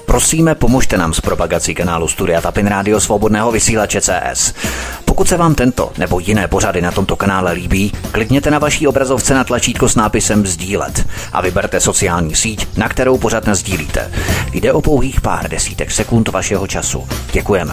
Prosíme, pomožte nám s propagací kanálu Studia Tapin Rádio Svobodného vysílače CS. Pokud se vám tento nebo jiné pořady na tomto kanále líbí, klikněte na vaší obrazovce na tlačítko s nápisem sdílet a vyberte sociální síť, na kterou pořad nasdílíte. Jde o pouhých pár desítek sekund vašeho času. Děkujeme.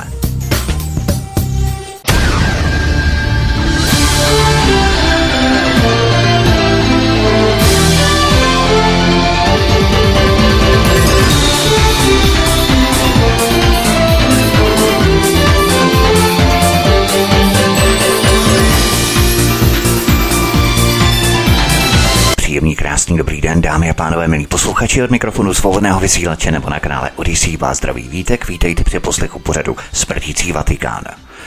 Příjemný, krásný, dobrý den, dámy a pánové, milí posluchači, od mikrofonu Svobodného vysílače nebo na kanále Odyssey vás zdraví Vítek, vítejte při poslechu pořadu Smrtící Vatikán.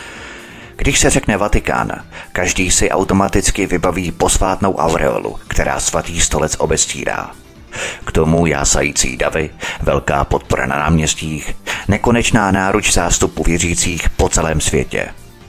Když se řekne Vatikán, každý si automaticky vybaví posvátnou aureolu, která svatý stolec obestírá. K tomu jásající davy, velká podpora na náměstích, nekonečná náruč zástupu věřících po celém světě.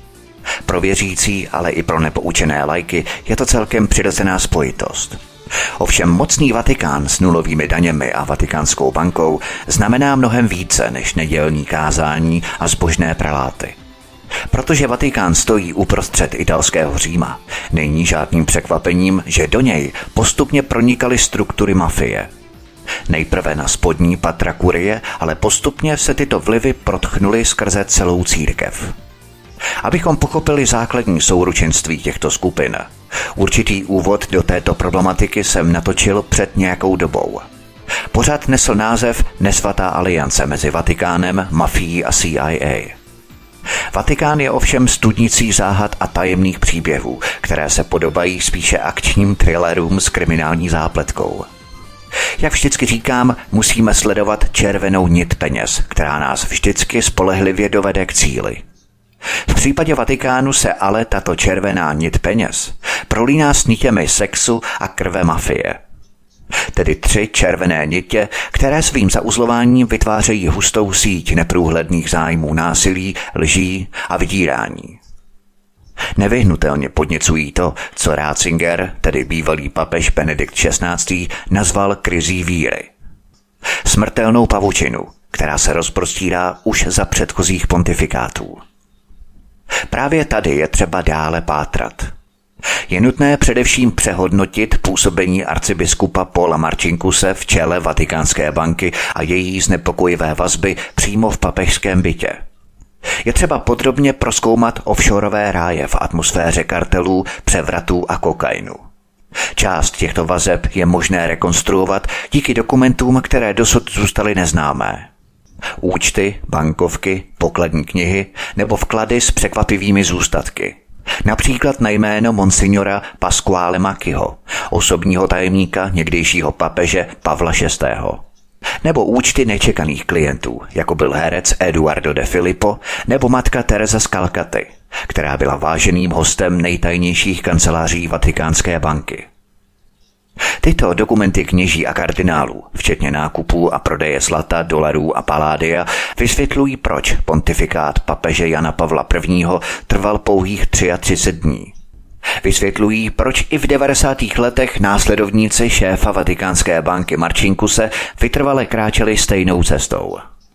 Pro věřící, ale i pro nepoučené laiky je to celkem přirozená spojitost. Ovšem mocný Vatikán s nulovými daněmi a Vatikánskou bankou znamená mnohem více než nedělní kázání a zbožné preláty. Protože Vatikán stojí uprostřed italského Říma, není žádným překvapením, že do něj postupně pronikaly struktury mafie. Nejprve na spodní patra kurie, ale postupně se tyto vlivy protchnuly skrze celou církev. Abychom pochopili základní souručenství těchto skupin, určitý úvod do této problematiky jsem natočil před nějakou dobou. Pořad nesl název Nesvatá aliance mezi Vatikánem, mafií a CIA. Vatikán je ovšem studnicí záhad a tajemných příběhů, které se podobají spíše akčním thrillerům s kriminální zápletkou. Jak vždycky říkám, musíme sledovat červenou nit peněz, která nás vždycky spolehlivě dovede k cíli. V případě Vatikánu se ale tato červená nit peněz prolíná s nitěmi sexu a krve mafie. Tedy 3 červené nitě, které svým zauzlováním vytvářejí hustou síť neprůhledných zájmů násilí, lží a vydírání. Nevyhnutelně podněcují to, co Ratzinger, tedy bývalý papež Benedikt XVI., nazval krizí víry. Smrtelnou pavučinu, která se rozprostírá už za předchozích pontifikátů. Právě tady je třeba dále pátrat. Je nutné především přehodnotit působení arcibiskupa Paula Marcinkuse v čele Vatikánské banky a její znepokojivé vazby přímo v papežském bytě. Je třeba podrobně prozkoumat offshoreové ráje v atmosféře kartelů, převratů a kokainu. Část těchto vazeb je možné rekonstruovat díky dokumentům, které dosud zůstaly neznámé. Účty, bankovky, pokladní knihy nebo vklady s překvapivými zůstatky. Například na jméno monsignora Pasquale Macchiho, osobního tajemníka někdejšího papeže Pavla VI. Nebo účty nečekaných klientů, jako byl herec Eduardo de Filippo nebo matka Teresa z Kalkaty, která byla váženým hostem nejtajnějších kanceláří Vatikánské banky. Tyto dokumenty kněží a kardinálů, včetně nákupů a prodeje zlata, dolarů a paládia, vysvětlují, proč pontifikát papeže Jana Pavla I. trval pouhých 33 dní. Vysvětlují, proč i v 90. letech následovníci šéfa Vatikánské banky Marcinkuse vytrvale kráčeli stejnou cestou.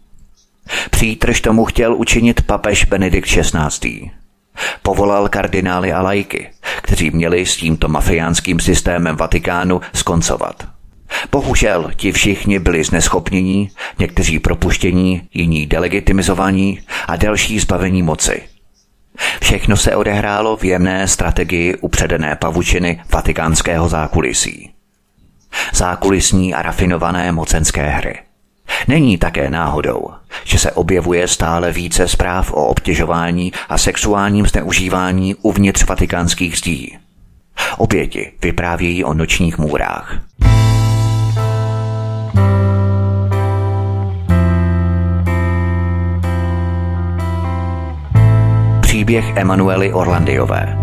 Přítrž tomu chtěl učinit papež Benedikt XVI. Povolal kardinály a laiky, kteří měli s tímto mafiánským systémem Vatikánu skoncovat. Bohužel ti všichni byli zneschopnění, někteří propuštění, jiní delegitimizovaní a další zbavení moci. Všechno se odehrálo v jemné strategii upředené pavučiny vatikánského zákulisí. Zákulisní a rafinované mocenské hry. Není také náhodou, že se objevuje stále více zpráv o obtěžování a sexuálním zneužívání uvnitř vatikánských zdí. Oběti vyprávějí o nočních můrách. Příběh Emanuely Orlandiové.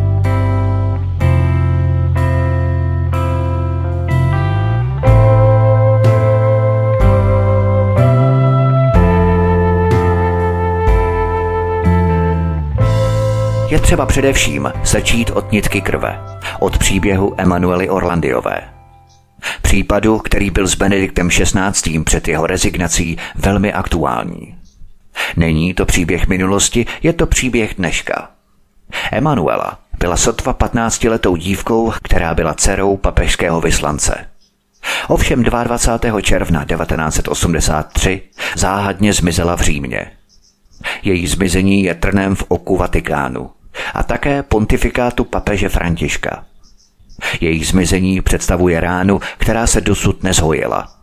Je třeba především začít od nitky krve, od příběhu Emanuely Orlandiové. případu, který byl s Benediktem XVI. Před jeho rezignací velmi aktuální. Není to příběh minulosti, je to příběh dneška. Emanuela byla sotva 15letou dívkou, která byla dcerou papežského vyslance. Ovšem 22. června 1983 záhadně zmizela v Římě. Její zmizení je trnem v oku Vatikánu a také pontifikátu papeže Františka. Její zmizení představuje ránu, která se dosud nezhojila.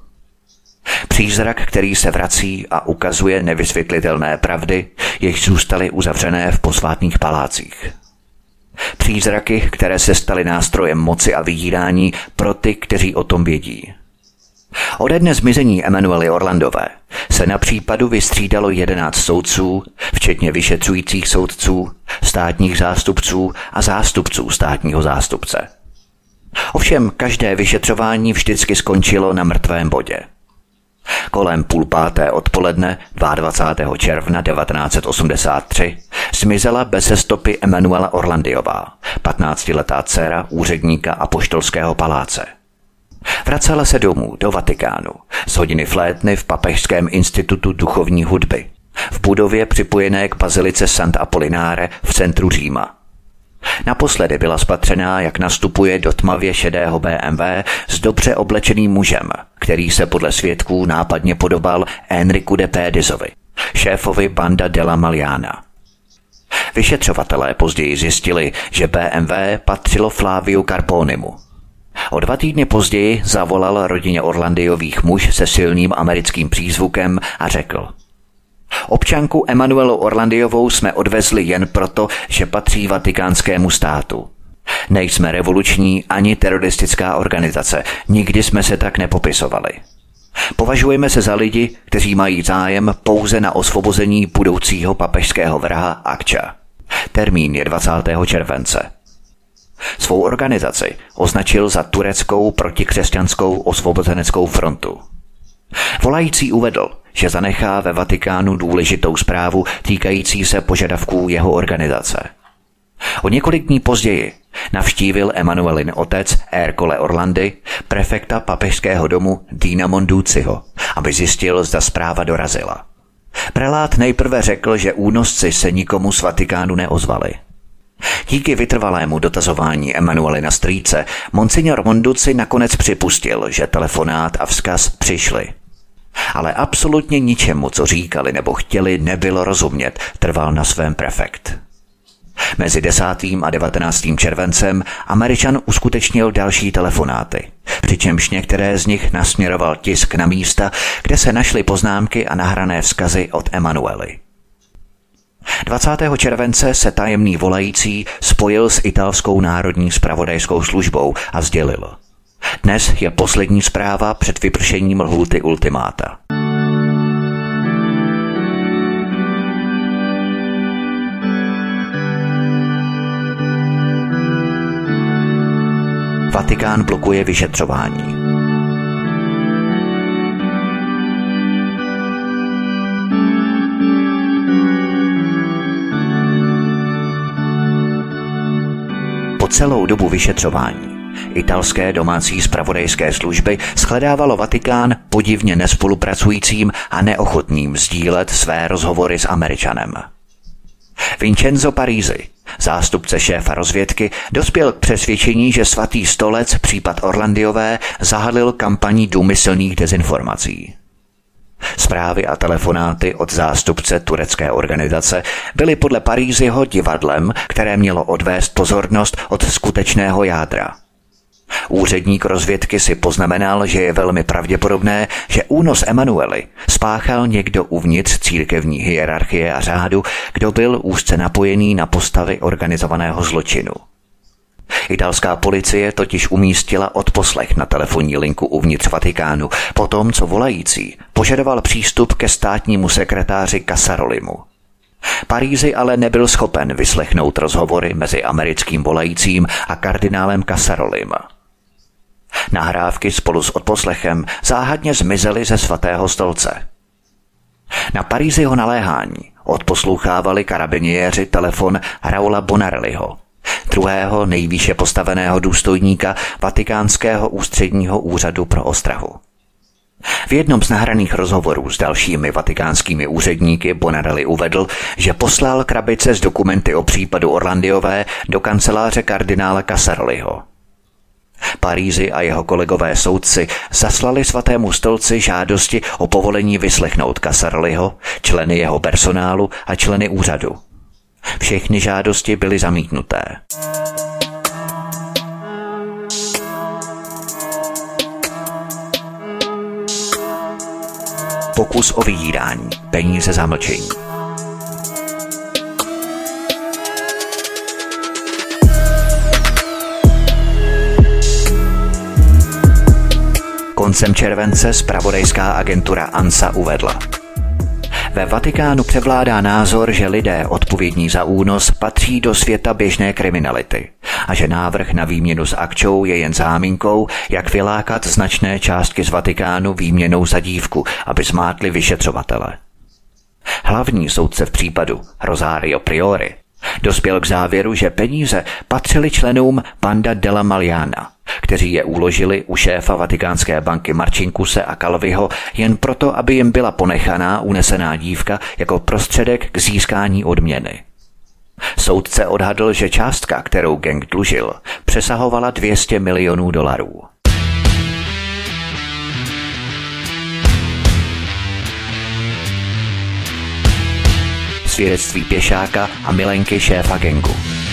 Přízrak, který se vrací a ukazuje nevysvětlitelné pravdy, jež zůstaly uzavřené v posvátných palácích. Přízraky, které se staly nástrojem moci a vydírání pro ty, kteří o tom vědí. Ode dne zmizení Emanuely Orlandové se na případu vystřídalo 11 soudců, včetně vyšetřujících soudců, státních zástupců a zástupců státního zástupce. Ovšem každé vyšetřování vždycky skončilo na mrtvém bodě. Kolem 4:30 odpoledne 22. června 1983 zmizela beze stopy Emanuela Orlandiová, 15letá dcera úředníka apoštolského paláce. Vracela se domů do Vatikánu z hodiny flétny v Papežském institutu duchovní hudby, v budově připojené k bazilice Sant Apollinare v centru Říma. Naposledy byla spatřená, jak nastupuje do tmavě šedého BMW s dobře oblečeným mužem, který se podle svědků nápadně podobal Enricu de Pédizovi, šéfovi Banda della Maliana. Vyšetřovatelé později zjistili, že BMW patřilo Flaviu Carbonimu. O 2 týdny později zavolal rodině Orlandiových muž se silným americkým přízvukem a řekl: občanku Emanuelu Orlandiovou jsme odvezli jen proto, že patří Vatikánskému státu. Nejsme revoluční ani teroristická organizace, nikdy jsme se tak nepopisovali. Považujeme se za lidi, kteří mají zájem pouze na osvobození budoucího papežského vraha Akča. Termín je 20. července. Svou organizaci označil za tureckou protikřesťanskou osvobozeneckou frontu. Volající uvedl, že zanechá ve Vatikánu důležitou zprávu týkající se požadavků jeho organizace. O několik dní později navštívil Emanuelin otec Ercole Orlandi, prefekta papežského domu Dina Monduciho, aby zjistil, zda zpráva dorazila. Prelát nejprve řekl, že únosci se nikomu z Vatikánu neozvali. Díky vytrvalému dotazování Emanuelina strýce monsignor Monduci nakonec připustil, že telefonát a vzkaz přišli. Ale absolutně ničemu, co říkali nebo chtěli, nebylo rozumět, trval na svém prefekt. Mezi 10. a 19. červencem Američan uskutečnil další telefonáty, přičemž některé z nich nasměroval tisk na místa, kde se našly poznámky a nahrané vzkazy od Emanuely. 20. července se tajemný volající spojil s italskou národní zpravodajskou službou a sdělil: dnes je poslední zpráva před vypršením lhůty ultimáta. Vatikán blokuje vyšetřování. Po celou dobu vyšetřování italské domácí zpravodajské služby shledávalo Vatikán podivně nespolupracujícím a neochotným sdílet své rozhovory s Američanem. Vincenzo Parisi, zástupce šéfa rozvědky, dospěl k přesvědčení, že Svatý stolec případ Orlandiové zahalil kampaní důmyslných dezinformací. Zprávy a telefonáty od zástupce turecké organizace byly podle Parisiho divadlem, které mělo odvést pozornost od skutečného jádra. Úředník rozvědky si poznamenal, že je velmi pravděpodobné, že únos Emanuely spáchal někdo uvnitř církevní hierarchie a řádu, kdo byl úzce napojený na postavy organizovaného zločinu. Italská policie totiž umístila odposlech na telefonní linku uvnitř Vatikánu, potom co volající požadoval přístup ke státnímu sekretáři Casarolimu. Parisi ale nebyl schopen vyslechnout rozhovory mezi americkým volajícím a kardinálem Casarolim. Nahrávky spolu s odposlechem záhadně zmizely ze Svatého stolce. Na Parisiho naléhání odposlouchávali karabiniéři telefon Raula Bonarelliho, druhého nejvýše postaveného důstojníka Vatikánského ústředního úřadu pro ostrahu. V jednom z nahraných rozhovorů s dalšími vatikánskými úředníky Bonarelli uvedl, že poslal krabice s dokumenty o případu Orlandiové do kanceláře kardinála Casaroliho. Parízi a jeho kolegové soudci zaslali svatému stolci žádosti o povolení vyslechnout Casaroliho, členy jeho personálu a členy úřadu. Všechny žádosti byly zamítnuté. Pokus o vydírání, peníze za mlčení. Koncem července zpravodajská agentura ANSA uvedla: ve Vatikánu převládá názor, že lidé odpovědní za únos patří do světa běžné kriminality a že návrh na výměnu s akčou je jen záminkou, jak vylákat značné částky z Vatikánu výměnou za dívku, aby zmátli vyšetřovatele. Hlavní soudce v případu, Rosario Priori, dospěl k závěru, že peníze patřily členům Banda della Maliana, kteří je uložili u šéfa Vatikánské banky Marcinkuse a Calviho jen proto, aby jim byla ponechaná unesená dívka jako prostředek k získání odměny. Soudce odhadl, že částka, kterou gang dlužil, přesahovala $200 milionů. Svědectví pěšáka a milenky šéfa gangu.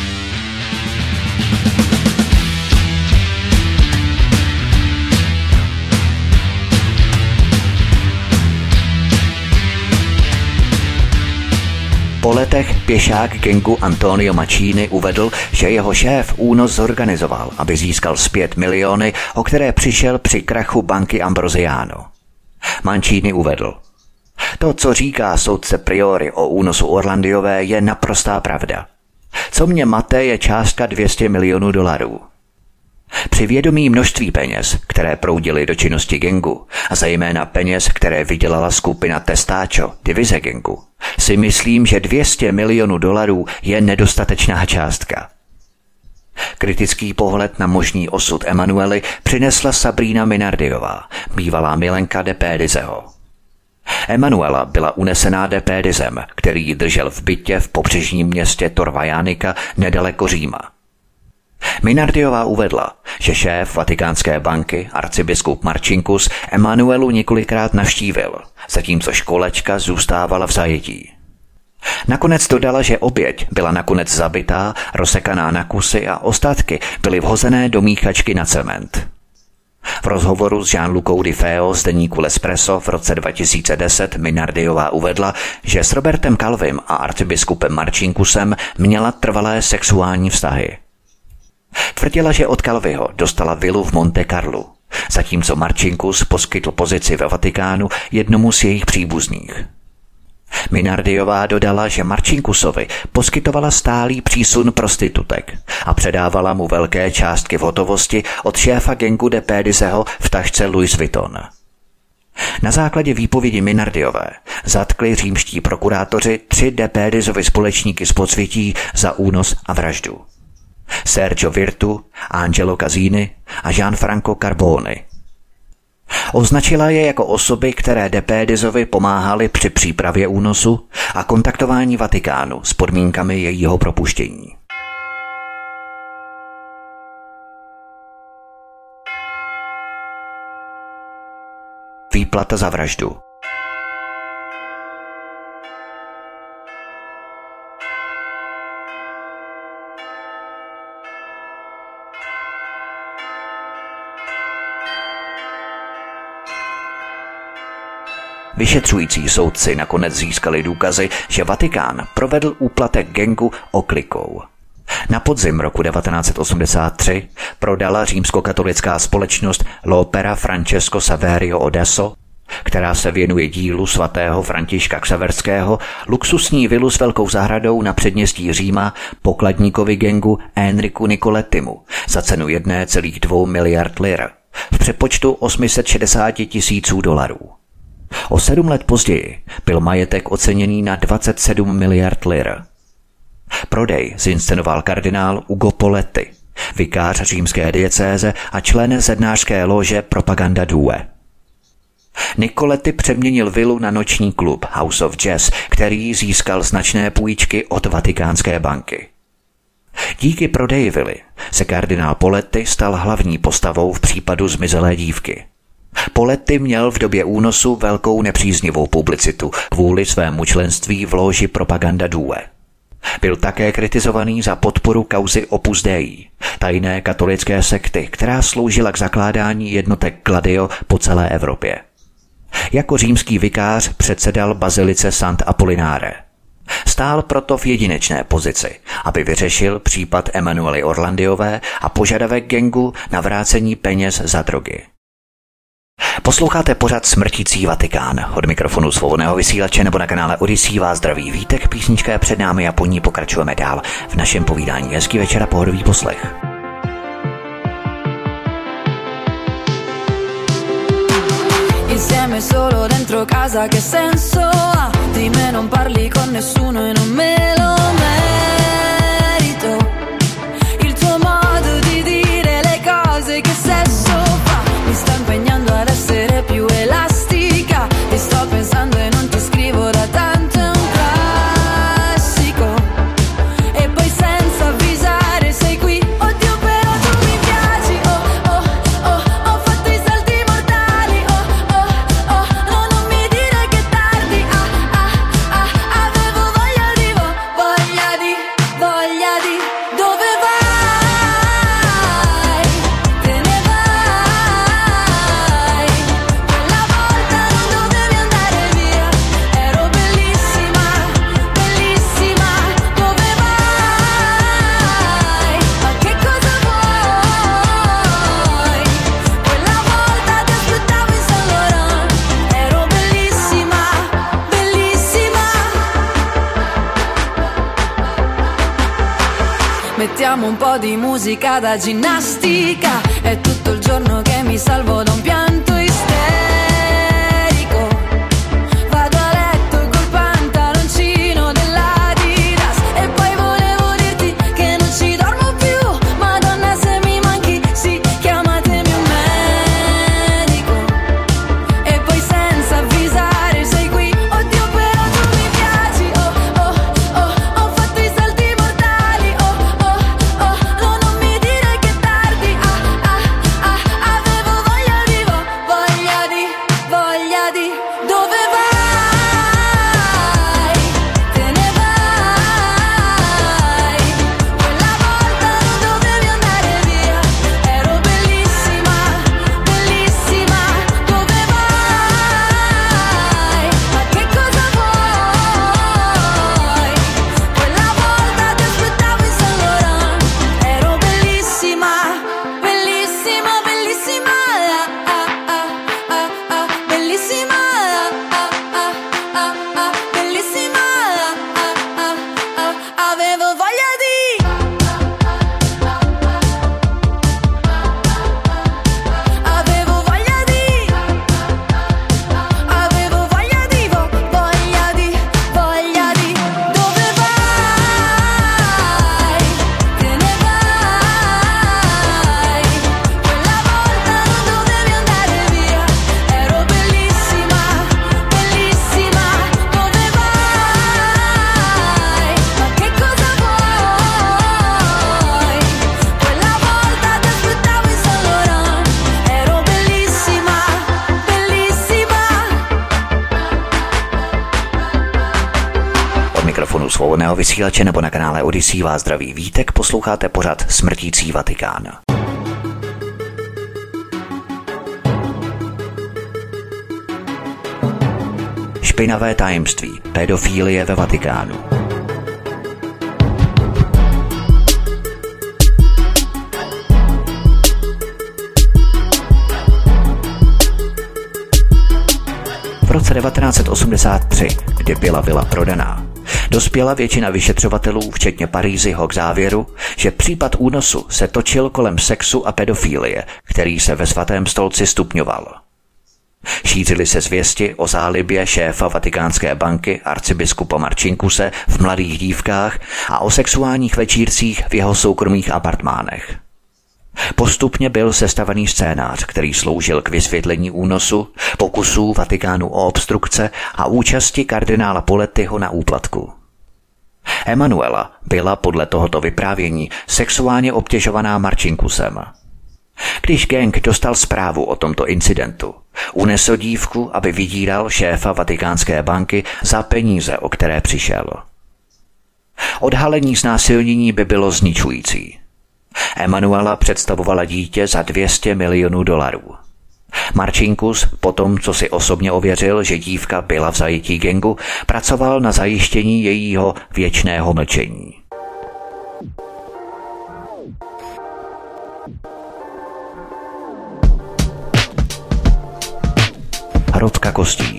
Po letech pěšák gangu Antonio Mancini uvedl, že jeho šéf únos zorganizoval, aby získal zpět miliony, o které přišel při krachu banky Ambrosiano. Mancini uvedl: to, co říká soudce Priori o únosu Orlandiové, je naprostá pravda. Co mě mate, je částka $200 milionů. Při vědomí množství peněz, které proudily do činnosti gangu, a zejména peněz, které vydělala skupina Testacho, divize gangu, si myslím, že $200 milionů je nedostatečná částka. Kritický pohled na možný osud Emanuely přinesla Sabrina Minardiová, bývalá milenka de Pédizeho. Emanuela byla unesená de Pédizem, který ji držel v bytě v pobřežním městě Torvajánika nedaleko Říma. Minardiová uvedla, že šéf Vatikánské banky, arcibiskup Marcinkus, Emanuelu několikrát navštívil, zatímco školečka zůstávala v zajetí. Nakonec dodala, že oběť byla nakonec zabitá, rozsekaná na kusy a ostatky byly vhozené do míchačky na cement. V rozhovoru s Jean-Lucou Di Feo z deníku L'Espresso v roce 2010 Minardiová uvedla, že s Robertem Calvim a arcibiskupem Marcinkusem měla trvalé sexuální vztahy. Tvrdila, že od Calviho dostala vilu v Monte Carlu, zatímco Marcinkus poskytl pozici ve Vatikánu jednomu z jejich příbuzných. Minardiová dodala, že Marcinkusovi poskytovala stálý přísun prostitutek a předávala mu velké částky v hotovosti od šéfa gangu de Pédizeho v tašce Louis Vuitton. Na základě výpovědi Minardiové zatkli římští prokurátoři 3 de Pédizovy společníky z podsvětí za únos a vraždu: Sergio Virtu, Angelo Casini a Gianfranco Carboni. Označila je jako osoby, které de Pédizovi pomáhaly při přípravě únosu a kontaktování Vatikánu s podmínkami jejího propuštění. Výplata za vraždu. Vyšetřující soudci nakonec získali důkazy, že Vatikán provedl úplatek gangu oklikou. Na podzim roku 1983 prodala římskokatolická společnost L'Opera Francesco Saverio Odesso, která se věnuje dílu svatého Františka Xaverského, luxusní vilu s velkou zahradou na předměstí Říma pokladníkovi gangu Enriku Nicolettimu za cenu $1,2 miliard v přepočtu $860,000. O 7 let později byl majetek oceněný na $27 miliard. Prodej zinscenoval kardinál Ugo Poletti, vikář římské diecéze a člen zednářské lože Propaganda Due. Nicoletti přeměnil vilu na noční klub House of Jazz, který získal značné půjčky od Vatikánské banky. Díky prodeji vily se kardinál Poletti stal hlavní postavou v případu zmizelé dívky. Poletti měl v době únosu velkou nepříznivou publicitu kvůli svému členství v loži Propaganda Due. Byl také kritizovaný za podporu kauzy Opus Dei, tajné katolické sekty, která sloužila k zakládání jednotek Gladio po celé Evropě. Jako římský vikář předsedal bazilice Sant Apollinare. Stál proto v jedinečné pozici, aby vyřešil případ Emanuely Orlandiové a požadavek gangu na vrácení peněz za drogy. Posloucháte pořad Smrtící Vatikán. Od mikrofonu Svobodného vysílače nebo na kanále Odyssey vás zdraví Vítek, písnička je před námi a po ní pokračujeme dál v našem povídání. Hezký večer a pohodový poslech. Insieme solo dentro casa che senso ha? Di me non parli con nessuno e non me lo merito. Il tuo modo di dire le cose che sesso fa mi sta impegnando ad essere più elastica. Ti sto pensando e non ti scrivo da tanto, è un classico. E poi senza avvisare sei qui. Oddio però tu mi piaci. Oh oh oh, ho fatto i salti mortali. Oh oh oh, no non mi dire che tardi. Ah ah ah, avevo voglia di dove vai? Te ne vai. Quella volta non dovevi andare via. Ero bellissima, bellissima. Dove vai? Ma che cosa vuoi? Quella volta ti aspettavo in Saint Laurent. Ero bellissima, bellissima. Mettiamo un po' di musica da ginnastica. È tutto il giorno che mi salvo da un pianto isterico. Vado a letto col pantaloncino dell'Adidas. E poi volevo dirti che non ci dormo più. Madonna se mi manchi, sì, chiamatemi un medico. E poi senza avvisare sei qui. Oddio però tu mi piaci. Oh oh oh, ho fatto i salti mortali. Oh oh oh, no non mi dire che tardi. Ah ah ah, avevo voglia di dove vai? Te ne vai. Quella volta non dovevi andare via. Ero bellissima, bellissima. Dove vai? Ma che cosa vuoi? Quella volta ti aspettavo in Saint Laurent. Ero bellissima, bellissima, bellissima. Ah ah ah ah ah, bellissima. Ah ah ah ah, bellissima. Ah ah ah, avevo voglia di. Avevo voglia di. Avevo voglia di. Voglia di. Dove vai? Te ne vai. Quella volta non dovevi andare via. Ero bellissima, bellissima. Dove vai? Ma che cosa vuoi? Quella volta ti aspettavo in Saint Laurent. Ero bellissima, bellissima. Od mikrofonu Svobodného vysílače nebo na kanále Odyssey vás zdraví Vítek, posloucháte pořad Smrtící Vatikán. Špinavé tajemství, pedofilie ve Vatikánu. V roce 1983, kdy byla vila prodaná, dospěla většina vyšetřovatelů, včetně Parízyho, k závěru, že případ únosu se točil kolem sexu a pedofilie, který se ve Svatém stolci stupňoval. Šířily se zvěsti o zálibě šéfa Vatikánské banky arcibiskupa Marcinkuse v mladých dívkách a o sexuálních večírcích v jeho soukromých apartmánech. Postupně byl sestavený scénář, který sloužil k vysvětlení únosu, pokusů Vatikánu o obstrukce a účasti kardinála Polettiho na úplatku. Emanuela byla podle tohoto vyprávění sexuálně obtěžovaná Marcinkusem. Když gang dostal zprávu o tomto incidentu, unesl dívku, aby vydíral šéfa Vatikánské banky za peníze, o které přišel. Odhalení znásilnění by bylo zničující. Emanuela představovala dítě za $200 milionů. Marcinkus, potom co si osobně ověřil, že dívka byla v zajetí gangu, pracoval na zajištění jejího věčného mlčení. Hrobka kostí.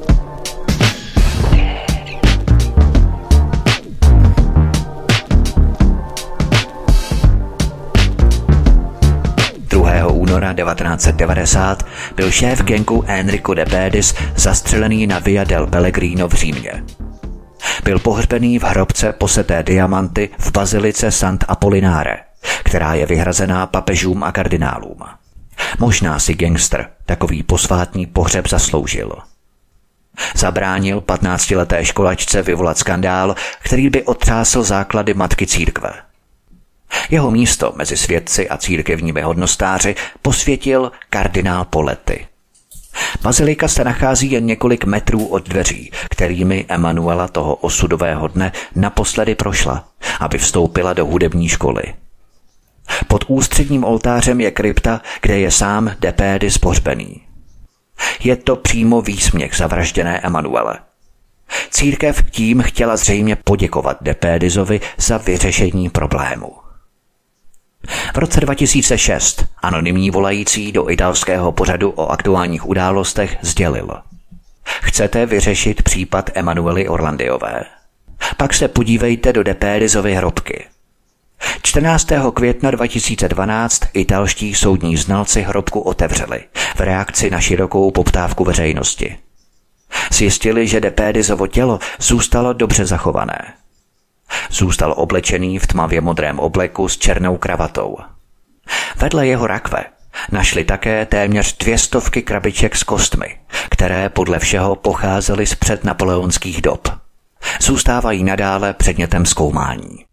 Února 1990 byl šéf gangu Enrico De Pedis zastřelený na Via del Pellegrino v Římě. Byl pohřbený v hrobce poseté diamanty v bazilice Sant Apollinare, která je vyhrazená papežům a kardinálům. Možná si gangster takový posvátný pohřeb zasloužil. Zabránil 15leté školačce vyvolat skandál, který by otřásl základy matky církve. Jeho místo mezi svědci a církevními hodnostáři posvětil kardinál Poletti. Bazilika se nachází jen několik metrů od dveří, kterými Emanuela toho osudového dne naposledy prošla, aby vstoupila do hudební školy. Pod ústředním oltářem je krypta, kde je sám De Pedis pohřbený. Je to přímo výsměch zavražděné Emanuele. Církev tím chtěla zřejmě poděkovat De Pedisovi za vyřešení problému. V roce 2006 anonymní volající do italského pořadu o aktuálních událostech sdělil: Chcete vyřešit případ Emanuely Orlandiové? Pak se podívejte do De Pedisovy hrobky. 14. května 2012 italští soudní znalci hrobku otevřeli v reakci na širokou poptávku veřejnosti. Zjistili, že De Pedisovo tělo zůstalo dobře zachované. Zůstal oblečený v tmavě modrém obleku s černou kravatou. Vedle jeho rakve našli také téměř 200 krabiček s kostmi, které podle všeho pocházely z přednapoleonských dob. Zůstávají nadále předmětem zkoumání.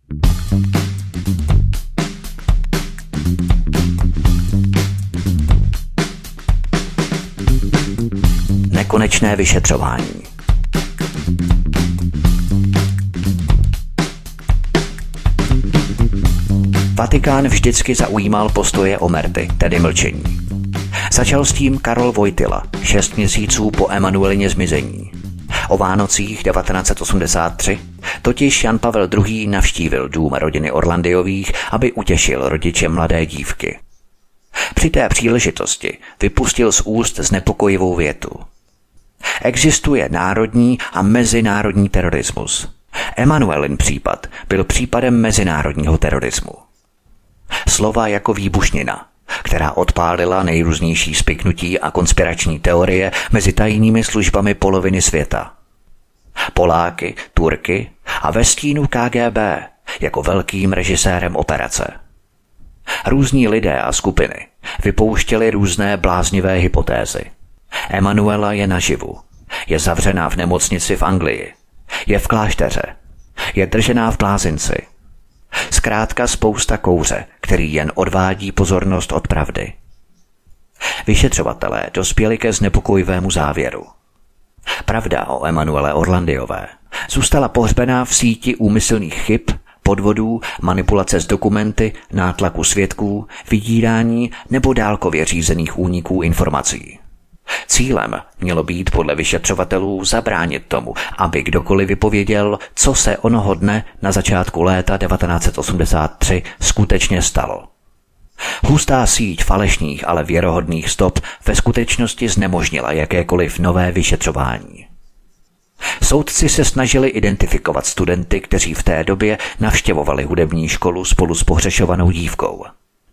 Nekonečné vyšetřování. Vatikán vždycky zaujímal postoje omerty, tedy mlčení. Začal s tím Karol Wojtyla 6 měsíců po Emanuelině zmizení. O Vánocích 1983 totiž Jan Pavel II. Navštívil dům rodiny Orlandiových, aby utěšil rodiče mladé dívky. Při té příležitosti vypustil z úst znepokojivou větu: Existuje národní a mezinárodní terorismus. Emanuelin případ byl případem mezinárodního terorismu. Slova jako výbušnina, která odpálila nejrůznější spiknutí a konspirační teorie mezi tajnými službami poloviny světa. Poláky, Turky a ve stínu KGB jako velkým režisérem operace. Různí lidé a skupiny vypouštěli různé bláznivé hypotézy. Emanuela je naživu, je zavřená v nemocnici v Anglii, je v klášteře, je držená v blázinci. Zkrátka spousta kouře, který jen odvádí pozornost od pravdy. Vyšetřovatelé dospěli ke znepokojivému závěru. Pravda o Emanuele Orlandiové zůstala pohřbená v síti úmyslných chyb, podvodů, manipulace s dokumenty, nátlaku svědků, vydírání nebo dálkově řízených úniků informací. Cílem mělo být podle vyšetřovatelů zabránit tomu, aby kdokoliv vypověděl, co se onoho dne na začátku léta 1983 skutečně stalo. Hustá síť falešných, ale věrohodných stop ve skutečnosti znemožnila jakékoliv nové vyšetřování. Soudci se snažili identifikovat studenty, kteří v té době navštěvovali hudební školu spolu s pohřešovanou dívkou.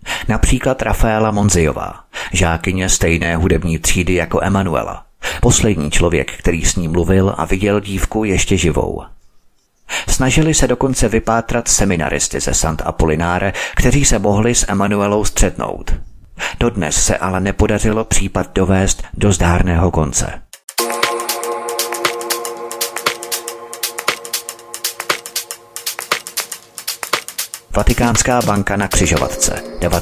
Například Rafaela Monziová, žákyně stejné hudební třídy jako Emanuela, poslední člověk, který s ní mluvil a viděl dívku ještě živou. Snažili se dokonce vypátrat seminaristy ze Sant Apollináre, kteří se mohli s Emanuelou střetnout. Dodnes se ale nepodařilo případ dovést do zdárného konce. Vatikánská banka na křižovatce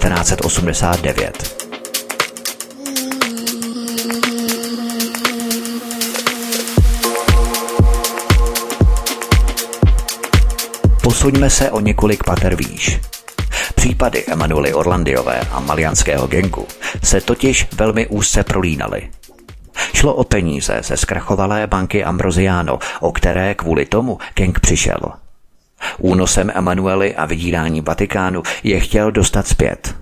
1989. Posuňme se o několik pater výš. Případy Emanuely Orlandiové a malianského gangu se totiž velmi úzce prolínaly. Šlo o peníze ze zkrachovalé banky Ambrosiano, o které kvůli tomu gang přišel. Únosem Emanuely a vydírání Vatikánu je chtěl dostat zpět.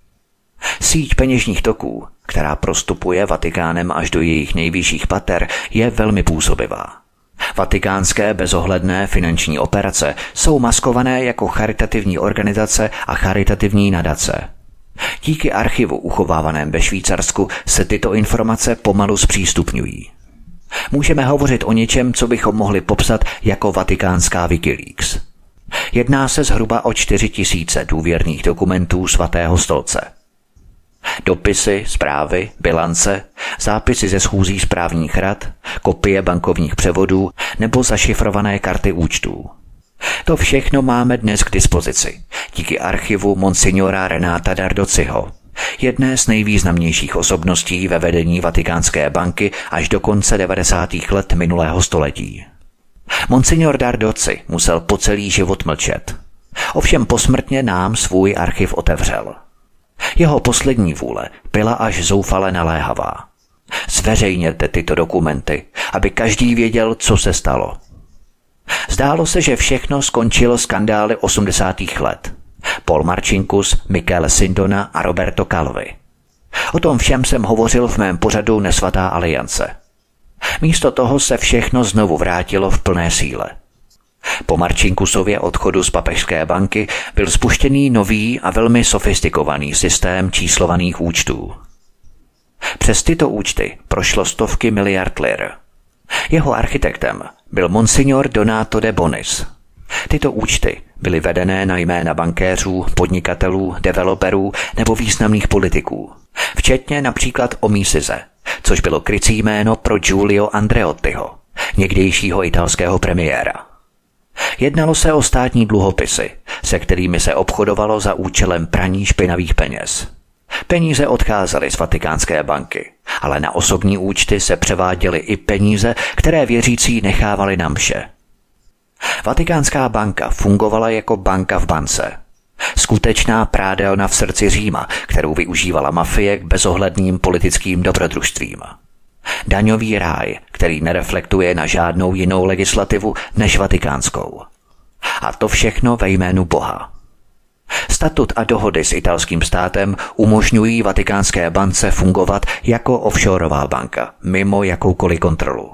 Síť peněžních toků, která prostupuje Vatikánem až do jejich nejvyšších pater, je velmi působivá. Vatikánské bezohledné finanční operace jsou maskované jako charitativní organizace a charitativní nadace. Díky archivu uchovávaném ve Švýcarsku se tyto informace pomalu zpřístupňují. Můžeme hovořit o něčem, co bychom mohli popsat jako vatikánská Wikileaks. Jedná se zhruba o 4 000 důvěrných dokumentů Svatého stolce. Dopisy, zprávy, bilance, zápisy ze schůzí správních rad, kopie bankovních převodů nebo zašifrované karty účtů. To všechno máme dnes k dispozici díky archivu monsignora Renáta Dardociho, jedné z nejvýznamnějších osobností ve vedení Vatikánské banky až do konce 90. let minulého století. Monsignor Dardoci musel po celý život mlčet. Ovšem posmrtně nám svůj archiv otevřel. Jeho poslední vůle byla až zoufale naléhavá. Zveřejněte tyto dokumenty, aby každý věděl, co se stalo. Zdálo se, že všechno skončilo skandály 80. let. Paul Marcinkus, Michele Sindona a Roberto Calvi. O tom všem jsem hovořil v mém pořadu Nesvatá aliance. Místo toho se všechno znovu vrátilo v plné síle. Po Marcinkusově odchodu z papežské banky byl spuštěný nový a velmi sofistikovaný systém číslovaných účtů. Přes tyto účty prošlo stovky miliard lir. Jeho architektem byl monsignor Donato de Bonis. Tyto účty byly vedené na jména bankéřů, podnikatelů, developerů nebo významných politiků, včetně například Omisize, což bylo krycí jméno pro Giulio Andreottiho, někdejšího italského premiéra. Jednalo se o státní dluhopisy, se kterými se obchodovalo za účelem praní špinavých peněz. Peníze odcházely z Vatikánské banky, ale na osobní účty se převáděly i peníze, které věřící nechávali na mše. Vatikánská banka fungovala jako banka v bance. Skutečná prádelna v srdci Říma, kterou využívala mafie k bezohledným politickým dobrodružstvím. Daňový ráj, který nereflektuje na žádnou jinou legislativu než vatikánskou. A to všechno ve jménu Boha. Statut a dohody s italským státem umožňují Vatikánské bance fungovat jako offshoreová banka, mimo jakoukoliv kontrolu.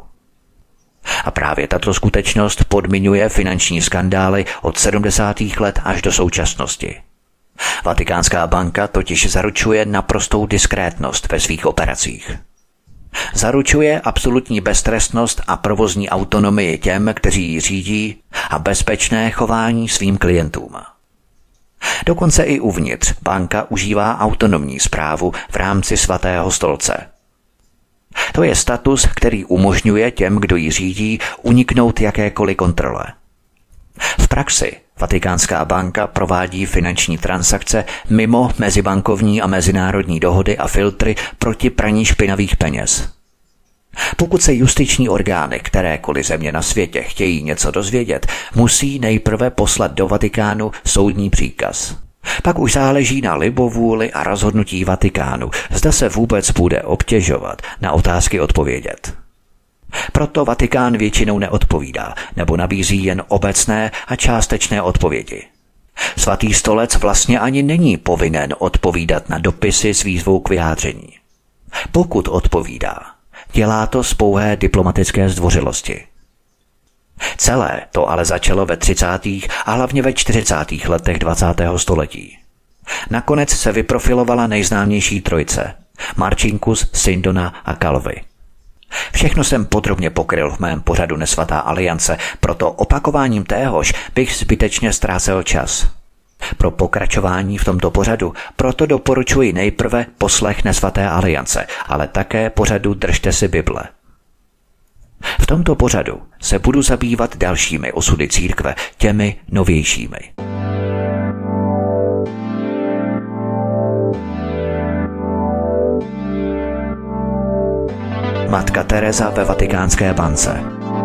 A právě tato skutečnost podmiňuje finanční skandály od 70. let až do současnosti. Vatikánská banka totiž zaručuje naprostou diskrétnost ve svých operacích. Zaručuje absolutní beztrestnost a provozní autonomii těm, kteří ji řídí, a bezpečné chování svým klientům. Dokonce i uvnitř banka užívá autonomní správu v rámci Svatého stolce. To je status, který umožňuje těm, kdo ji řídí, uniknout jakékoliv kontrole. V praxi Vatikánská banka provádí finanční transakce mimo mezibankovní a mezinárodní dohody a filtry proti praní špinavých peněz. Pokud se justiční orgány kterékoliv země na světě chtějí něco dozvědět, musí nejprve poslat do Vatikánu soudní příkaz. Pak už záleží na libovůli a rozhodnutí Vatikánu, zda se vůbec bude obtěžovat na otázky odpovědět. Proto Vatikán většinou neodpovídá nebo nabízí jen obecné a částečné odpovědi. Svatý stolec vlastně ani není povinen odpovídat na dopisy s výzvou k vyjádření. Pokud odpovídá, dělá to z pouhé diplomatické zdvořilosti. Celé to ale začalo ve 30. a hlavně ve 40. letech 20. století. Nakonec se vyprofilovala nejznámější trojice – Marcinkus, Sindona a Calvi. Všechno jsem podrobně pokryl v mém pořadu Nesvatá aliance, proto opakováním téhož bych zbytečně ztrácel čas. Pro pokračování v tomto pořadu proto doporučuji nejprve poslech Nesvaté aliance, ale také pořadu Držte si Bible. V tomto pořadu se budu zabývat dalšími osudy církve, těmi novějšími. Matka Teresa ve Vatikánské bance.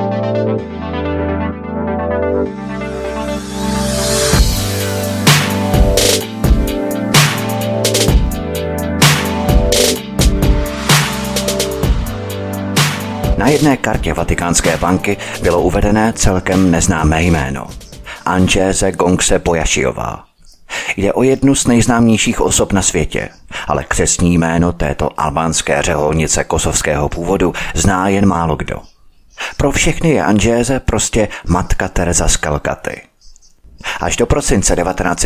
Na jedné kartě Vatikánské banky bylo uvedené celkem neznámé jméno. Anžéze Gongse Pojašiová. Jde o jednu z nejznámějších osob na světě, ale křestní jméno této albánské řeholnice kosovského původu zná jen málo kdo. Pro všechny je Anžéze prostě Matka Teresa z Kalkaty. Až do prosince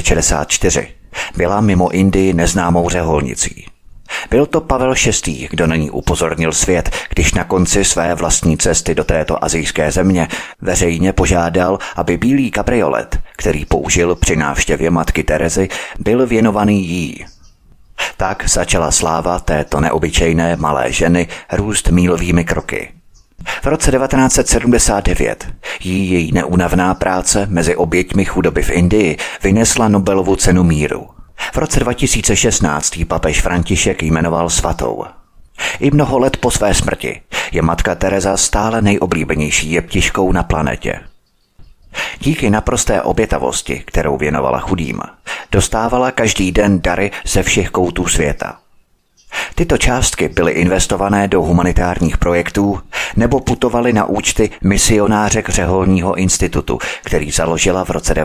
1964 byla mimo Indii neznámou řeholnicí. Byl to Pavel VI., kdo na ní upozornil svět, když na konci své vlastní cesty do této asijské země veřejně požádal, aby bílý kabriolet, který použil při návštěvě matky Teresy, byl věnovaný jí. Tak začala sláva této neobyčejné malé ženy růst mílovými kroky. V roce 1979 jí její neúnavná práce mezi oběťmi chudoby v Indii vynesla Nobelovu cenu míru. V roce 2016 ji papež František jmenoval svatou. I mnoho let po své smrti je matka Teresa stále nejoblíbenější jeptiškou na planetě. Díky naprosté obětavosti, kterou věnovala chudým, dostávala každý den dary ze všech koutů světa. Tyto částky byly investované do humanitárních projektů nebo putovaly na účty misionářek Řeholního institutu, který založila v roce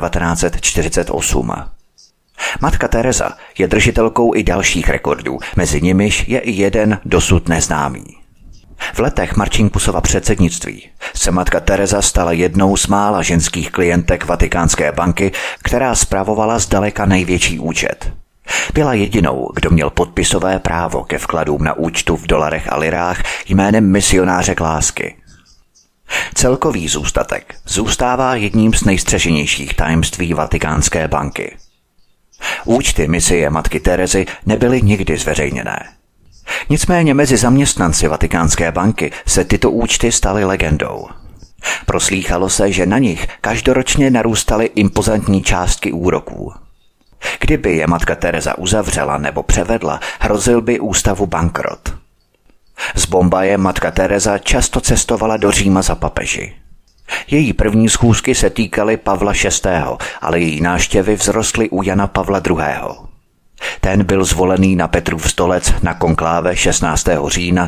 1948. Matka Teresa je držitelkou i dalších rekordů, mezi nimiž je i jeden dosud neznámý. V letech Marcinkusova předsednictví se matka Teresa stala jednou z mála ženských klientek Vatikánské banky, která spravovala zdaleka největší účet. Byla jedinou, kdo měl podpisové právo ke vkladům na účtu v dolarech a lirách jménem misionářek lásky. Celkový zůstatek zůstává jedním z nejstřeženějších tajemství Vatikánské banky. Účty misie matky Teresy nebyly nikdy zveřejněné. Nicméně mezi zaměstnanci Vatikánské banky se tyto účty staly legendou. Proslýchalo se, že na nich každoročně narůstaly impozantní částky úroků. Kdyby je matka Teresa uzavřela nebo převedla, hrozil by ústavu bankrot. Z Bombaje matka Teresa často cestovala do Říma za papeži. Její první schůzky se týkaly Pavla VI., ale její návštěvy vzrostly u Jana Pavla II. Ten byl zvolený na Petrův stolec na konkláve 16. října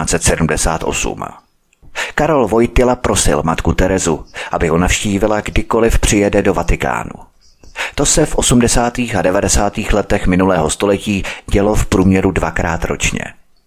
1978. Karol Wojtyla prosil matku Terezu, aby ho navštívila kdykoliv přijede do Vatikánu. To se v 80. a 90. letech minulého století dělo v průměru 2krát ročně.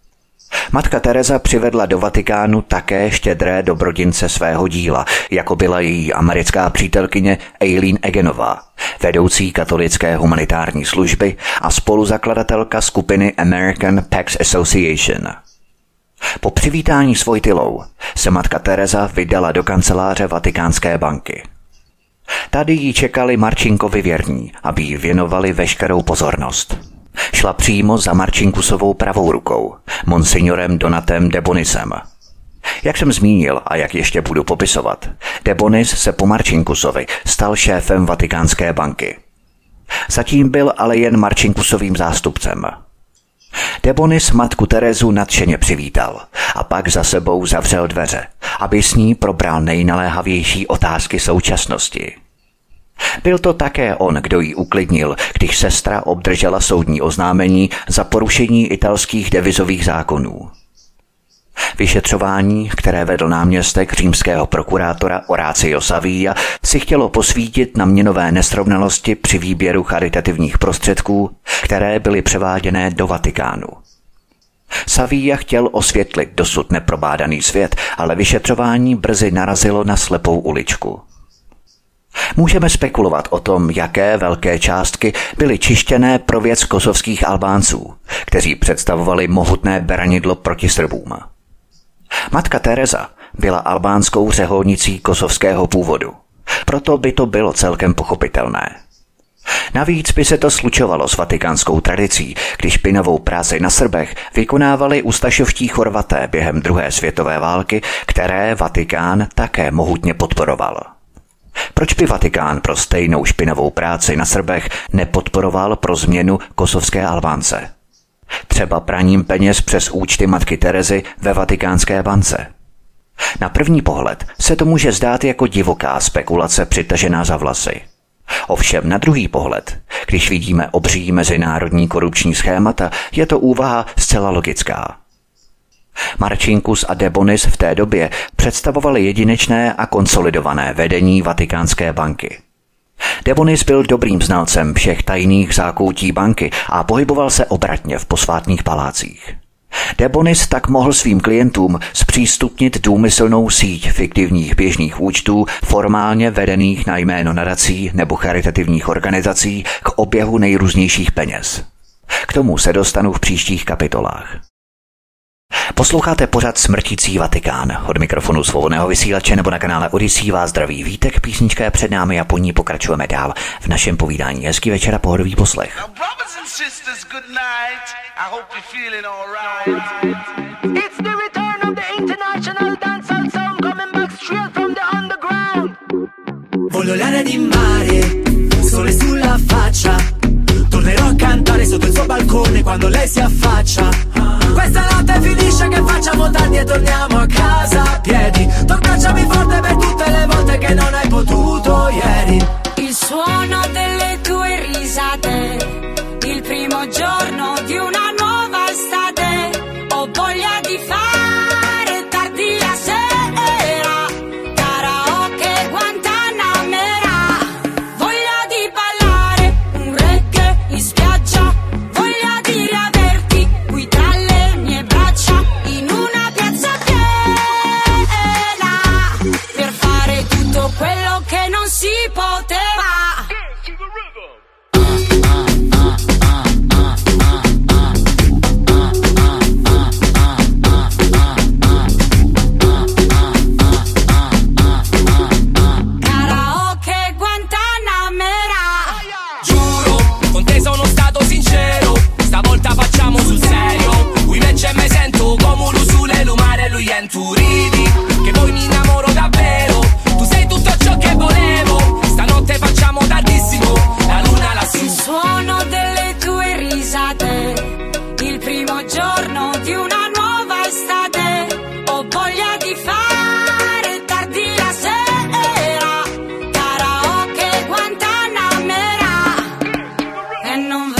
Matka Teresa přivedla do Vatikánu také štědré dobrodince svého díla, jako byla její americká přítelkyně Eileen Egenová, vedoucí katolické humanitární služby a spoluzakladatelka skupiny American Pax Association. Po přivítání s Wojtylou se matka Teresa vydala do kanceláře Vatikánské banky. Tady jí čekali Marcinkovi věrní, aby jí věnovali veškerou pozornost. Šla přímo za Marcinkusovou pravou rukou, monsignorem Donatem de Bonisem. Jak jsem zmínil a jak ještě budu popisovat, de Bonis se po Marcinkusovi stal šéfem Vatikánské banky. Zatím byl ale jen Marcinkusovým zástupcem. De Bonis matku Terezu nadšeně přivítal a pak za sebou zavřel dveře, aby s ní probral nejnaléhavější otázky současnosti. Byl to také on, kdo ji uklidnil, když sestra obdržela soudní oznámení za porušení italských devizových zákonů. Vyšetřování, které vedl náměstek římského prokurátora Orazio Savia, si chtělo posvítit na měnové nesrovnalosti při výběru charitativních prostředků, které byly převáděné do Vatikánu. Savia chtěl osvětlit dosud neprobádaný svět, ale vyšetřování brzy narazilo na slepou uličku. Můžeme spekulovat o tom, jaké velké částky byly čištěné pro věc kosovských Albánců, kteří představovali mohutné beranidlo proti Srbům. Matka Tereza byla albánskou řeholnicí kosovského původu, proto by to bylo celkem pochopitelné. Navíc by se to slučovalo s vatikánskou tradicí, když špinavou práci na Srbech vykonávali ustašovští Chorvaté během druhé světové války, které Vatikán také mohutně podporoval. Proč by Vatikán pro stejnou špinavou práci na Srbech nepodporoval pro změnu kosovské Albánce? Třeba praním peněz přes účty matky Terezy ve Vatikánské bance. Na první pohled se to může zdát jako divoká spekulace přitažená za vlasy. Ovšem na druhý pohled, když vidíme obří mezinárodní korupční schémata, je to úvaha zcela logická. Marcinkus a Debonis v té době představovali jedinečné a konsolidované vedení Vatikánské banky. Debonis byl dobrým znalcem všech tajných zákoutí banky a pohyboval se obratně v posvátných palácích. Debonis tak mohl svým klientům zpřístupnit důmyslnou síť fiktivních běžných účtů, formálně vedených na jméno nadací nebo charitativních organizací k oběhu nejrůznějších peněz. K tomu se dostanu v příštích kapitolách. Posloucháte pořad Smrtící Vatikán. Od mikrofonu Svobodného vysílače nebo na kanále Odyssey vás zdraví Vítek, písnička je před námi a po ní pokračujeme dál v našem povídání. Hezký večer a pohodový poslech. Voglio di mare, sole sulla faccia. Tornerò a cantare sotto il suo balcone quando lei si affaccia. Questa notte finisce che facciamo tardi e torniamo a casa a piedi. Toccacciami forte per tutte le volte che non hai potuto ieri. Il suono delle tue risate, il primo giorno di una nuova estate. Ho voglia di fare tardi la sera, karaoke Guantanamera. Voglia di ballare un reggae in spiaggia, voglia di riaverti qui tra le mie braccia in una piazza piena, per fare tutto quello che non si poteva. Tu ridi, che poi mi innamoro davvero. Tu sei tutto ciò che volevo. Stanotte facciamo tardissimo, la luna lassù. Il suono delle tue risate, il primo giorno di una nuova estate. Ho voglia di fare tardi la sera, karaoke Guantanamera. E non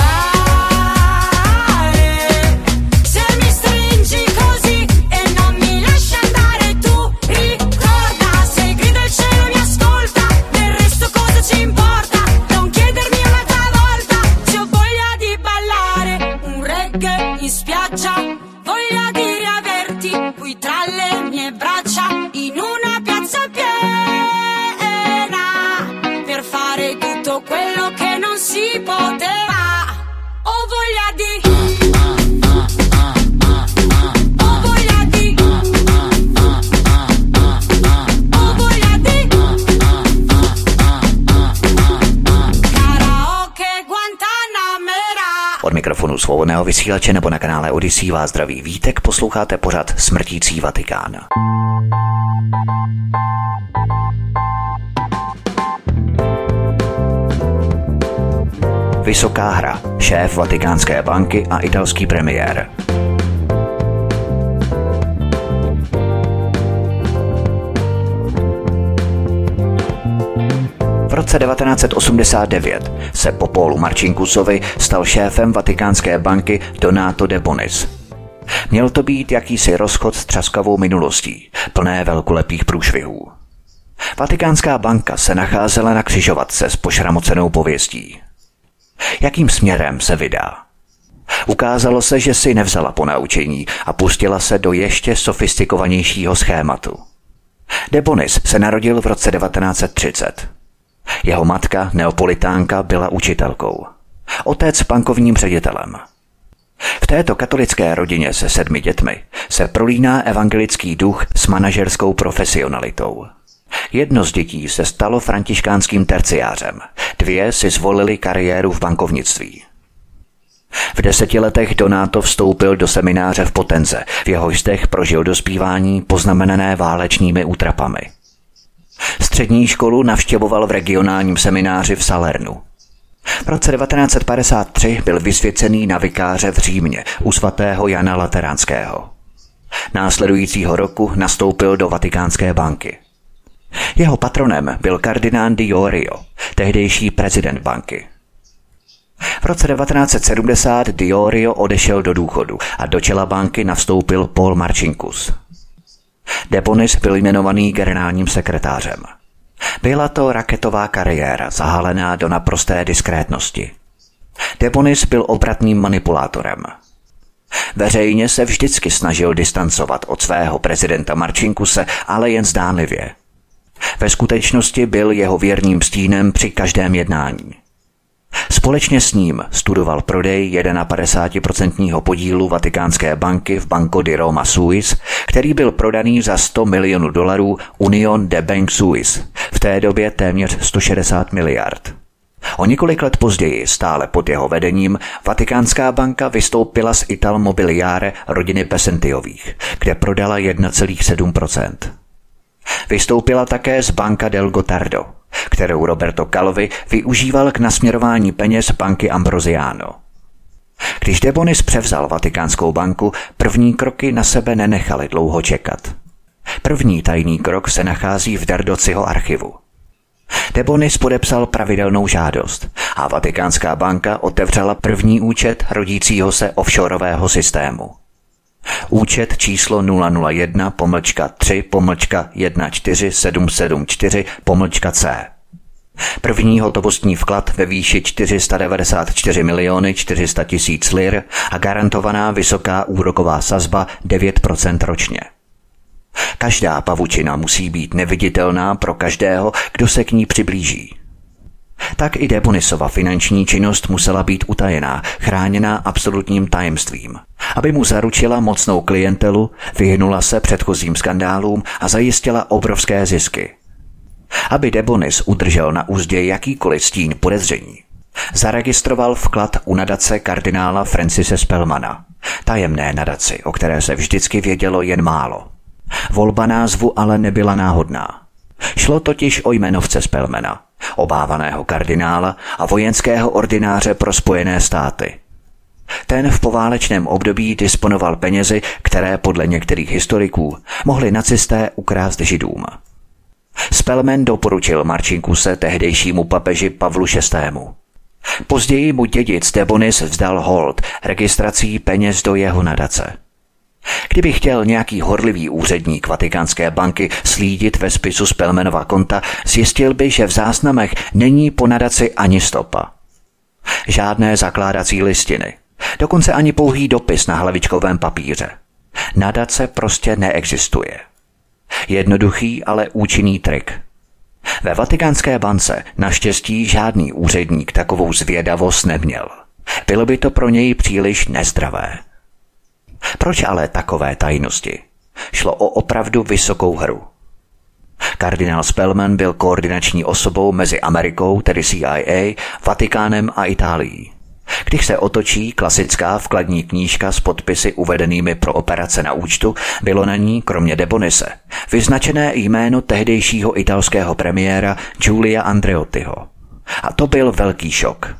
vale se mi stringi così e non mi lasci andare. Tu ricorda, se grida il cielo mi ascolta, del resto cosa ci importa? Non chiedermi un'altra volta se ho voglia di ballare un reggae in spiaggia, voglia di riaverti qui tra le mie braccia in una piazza piena, per fare tutto quello che non si poteva. Ho voglia di Od mikrofonu Svobodného vysílače nebo na kanále Odyssey vás zdraví Vítek, posloucháte pořad Smrtící Vatikán. Vysoká hra, šéf Vatikánské banky a italský premiér. V roce 1989 se po Paulu Marcinkusovi stal šéfem Vatikánské banky Donato Debonis. Měl to být jakýsi rozchod s třaskavou minulostí, plné velkolepých průšvihů. Vatikánská banka se nacházela na křižovatce s pošramocenou pověstí. Jakým směrem se vydá? Ukázalo se, že si nevzala ponaučení a pustila se do ještě sofistikovanějšího schématu. Debonis se narodil v roce 1930. Jeho matka, neapolitánka, byla učitelkou. Otec bankovním ředitelem. V této katolické rodině se 7 dětmi se prolíná evangelický duch s manažerskou profesionalitou. Jedno z dětí se stalo františkánským terciářem, 2 si zvolili kariéru v bankovnictví. V 10 letech Donato vstoupil do semináře v Potenze, v jehož zdech prožil dospívání poznamenané válečnými útrapami. Střední školu navštěvoval v regionálním semináři v Salernu. V roce 1953 byl vysvěcený na vikáře v Římě u svatého Jana Lateránského. Následujícího roku nastoupil do Vatikánské banky. Jeho patronem byl kardinál Diorio, tehdejší prezident banky. V roce 1970 Diorio odešel do důchodu a do čela banky nastoupil Paul Marcinkus. De Bonis byl jmenovaný generálním sekretářem. Byla to raketová kariéra zahalená do naprosté diskrétnosti. De Bonis byl obratným manipulátorem. Veřejně se vždycky snažil distancovat od svého prezidenta Marcinkuse, ale jen zdánlivě. Ve skutečnosti byl jeho věrným stínem při každém jednání. Společně s ním studoval prodej 51% podílu Vatikánské banky v Banco di Roma Suis, který byl prodaný za $100 milionů Union de Banque Suisse, v té době téměř 160 miliard. O několik let později, stále pod jeho vedením, Vatikánská banka vystoupila z Ital Mobiliare rodiny Pesentiových, kde prodala 1,7%. Vystoupila také z Banca del Gotardo, kterou Roberto Calvi využíval k nasměrování peněz banky Ambrosiano. Když De Bonis převzal Vatikánskou banku, první kroky na sebe nenechaly dlouho čekat. První tajný krok se nachází v Dardociho archivu. De Bonis podepsal pravidelnou žádost a Vatikánská banka otevřela první účet rodícího se offshoreového systému. Účet číslo 001-3-14774-C. První hotovostní vklad ve výši 494 400 000 lir a garantovaná vysoká úroková sazba 9% ročně. Každá pavučina musí být neviditelná pro každého, kdo se k ní přiblíží. Tak i De Bonisova finanční činnost musela být utajená, chráněná absolutním tajemstvím, aby mu zaručila mocnou klientelu, vyhnula se předchozím skandálům a zajistila obrovské zisky. Aby De Bonis udržel na úzdě jakýkoliv stín podezření, zaregistroval vklad u nadace kardinála Francise Spellmana, tajemné nadaci, o které se vždycky vědělo jen málo. Volba názvu ale nebyla náhodná. Šlo totiž o jmenovce Spellmana, obávaného kardinála a vojenského ordináře pro Spojené státy. Ten v poválečném období disponoval penězi, které podle některých historiků mohli nacisté ukrást Židům. Spellman doporučil Marcinkuse tehdejšímu papeži Pavlu VI. Později mu dědic De Bonis vzdal hold registrací peněz do jeho nadace. Kdyby chtěl nějaký horlivý úředník Vatikánské banky slídit ve spisu Spellmanova konta, zjistil by, že v záznamech není po nadaci ani stopa. Žádné zakládací listiny, dokonce ani pouhý dopis na hlavičkovém papíře. Nadace prostě neexistuje. Jednoduchý, ale účinný trik. Ve Vatikánské bance naštěstí žádný úředník takovou zvědavost neměl. Bylo by to pro něj příliš nezdravé. Proč ale takové tajnosti? Šlo o opravdu vysokou hru. Kardinál Spellman byl koordinační osobou mezi Amerikou, tedy CIA, Vatikánem a Itálií. Když se otočí klasická vkladní knížka s podpisy uvedenými pro operace na účtu, bylo na ní, kromě De Bonise, vyznačené jméno tehdejšího italského premiéra Giulia Andreottiho. A to byl velký šok.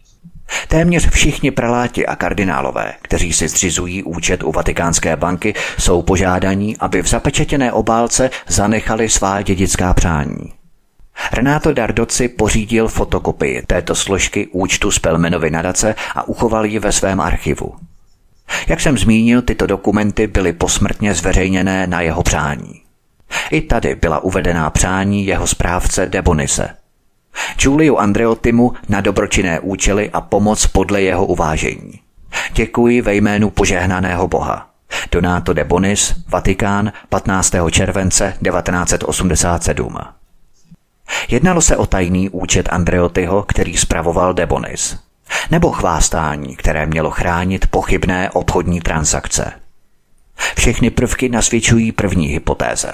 Téměř všichni preláti a kardinálové, kteří si zřizují účet u Vatikánské banky, jsou požádaní, aby v zapečetěné obálce zanechali svá dědická přání. Renato Dardozzi pořídil fotokopii této složky účtu Spellmanovy nadace a uchoval ji ve svém archivu. Jak jsem zmínil, tyto dokumenty byly posmrtně zveřejněné na jeho přání. I tady byla uvedená přání jeho správce De Bonise. Giuliu Andreottimu na dobročinné účely a pomoc podle jeho uvážení. Děkuji ve jménu požehnaného Boha. Donato De Bonis, Vatikán, 15. července 1987. Jednalo se o tajný účet Andreottiho, který spravoval De Bonis, nebo chvástání, které mělo chránit pochybné obchodní transakce. Všechny prvky nasvědčují první hypotéze.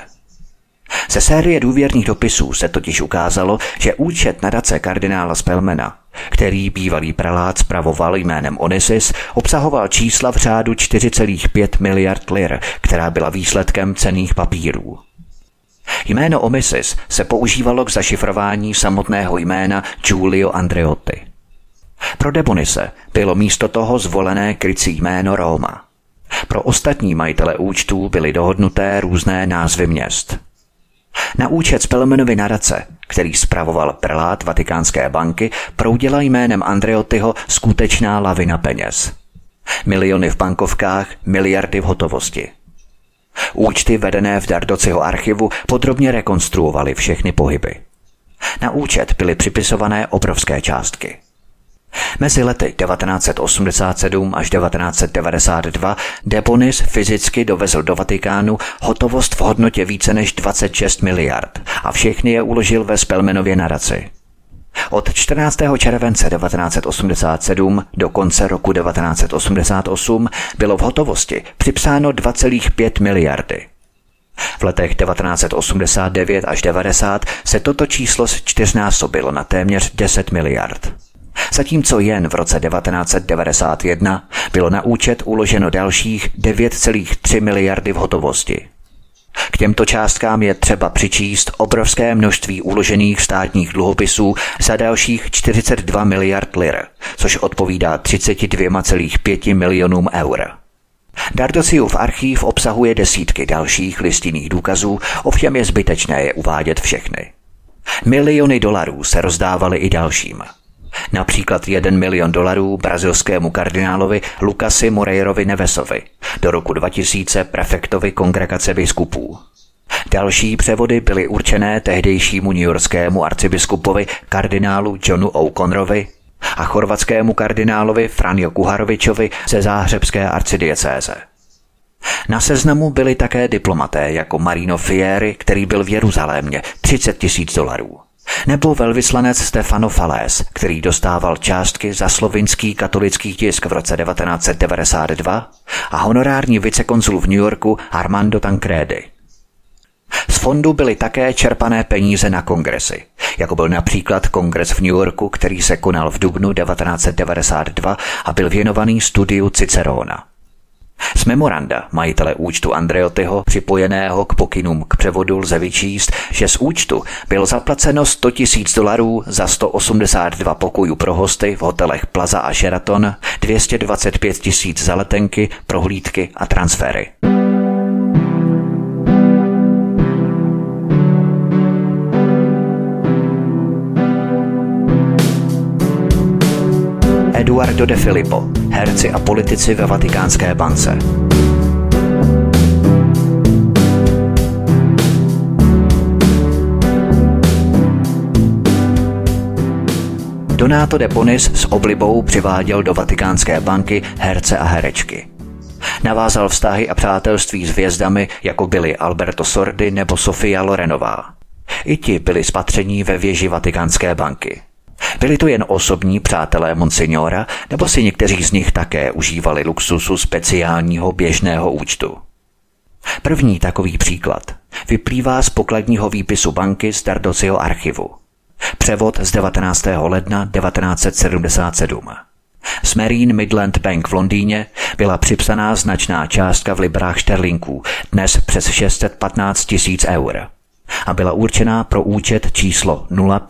Ze série důvěrných dopisů se totiž ukázalo, že účet nadace kardinála Spellmana, který bývalý prelát spravoval jménem Onyssis, obsahoval čísla v řádu 4,5 miliard lir, která byla výsledkem cenných papírů. Jméno Onyssis se používalo k zašifrování samotného jména Giulio Andreotti. Pro De Bonise bylo místo toho zvolené krycí jméno Roma. Pro ostatní majitele účtů byly dohodnuté různé názvy měst. Na účet Spellmanovy nadace, který spravoval prelát Vatikánské banky, proudila jménem Andreottiho skutečná lavina peněz. Miliony v bankovkách, miliardy v hotovosti. Účty vedené v Dardociho archivu podrobně rekonstruovaly všechny pohyby. Na účet byly připisované obrovské částky. Mezi lety 1987 až 1992 De Bonis fyzicky dovezl do Vatikánu hotovost v hodnotě více než 26 miliard a všechny je uložil ve Spellmanově nadaci. Od 14. července 1987 do konce roku 1988 bylo v hotovosti připsáno 2,5 miliardy. V letech 1989 až 90 se toto číslo zčtyřnásobilo na téměř 10 miliard. Zatímco jen v roce 1991 bylo na účet uloženo dalších 9,3 miliardy v hotovosti. K těmto částkám je třeba přičíst obrovské množství uložených státních dluhopisů za dalších 42 miliard lir, což odpovídá 32,5 milionům eur. Dardociův archív obsahuje desítky dalších listinných důkazů, ovšem je zbytečné je uvádět všechny. Miliony dolarů se rozdávaly i dalším. Například $1 milion brazilskému kardinálovi Lucasi Moreirovi Nevesovi, do roku 2000 prefektovi kongregace biskupů. Další převody byly určené tehdejšímu newyorskému arcibiskupovi kardinálu Johnu O'Conorovi a chorvatskému kardinálovi Franjo Kuharovičovi ze záhřebské arcidiecéze. Na seznamu byli také diplomaté jako Marino Fieri, který byl v Jeruzalémě, $30,000, nebo velvyslanec Stefano Fales, který dostával částky za slovinský katolický tisk v roce 1992 a honorární vicekonzul v New Yorku Armando Tancredi. Z fondu byly také čerpané peníze na kongresy, jako byl například kongres v New Yorku, který se konal v dubnu 1992 a byl věnovaný studiu Cicerona. Z memoranda majitele účtu Andreottiho připojeného k pokynům k převodu lze vyčíst, že z účtu bylo zaplaceno $100,000 za 182 pokojů pro hosty v hotelech Plaza a Sheraton, 225,000 za letenky, prohlídky a transfery. Eduardo De Filippo, herci a politici ve Vatikánské bance. Donato De Bonis s oblibou přiváděl do Vatikánské banky herce a herečky. Navázal vztahy a přátelství s hvězdami, jako byli Alberto Sordi nebo Sofia Lorenová. I ti byli spatření ve věži Vatikánské banky. Byli to jen osobní přátelé monsignora, nebo si někteří z nich také užívali luxusu speciálního běžného účtu? První takový příklad vyplývá z pokladního výpisu banky z Dardociho archivu. Převod z 19. ledna 1977. Z Marine Midland Bank v Londýně byla připsaná značná částka v librách šterlinků, dnes přes 615,000 eur. A byla určená pro účet číslo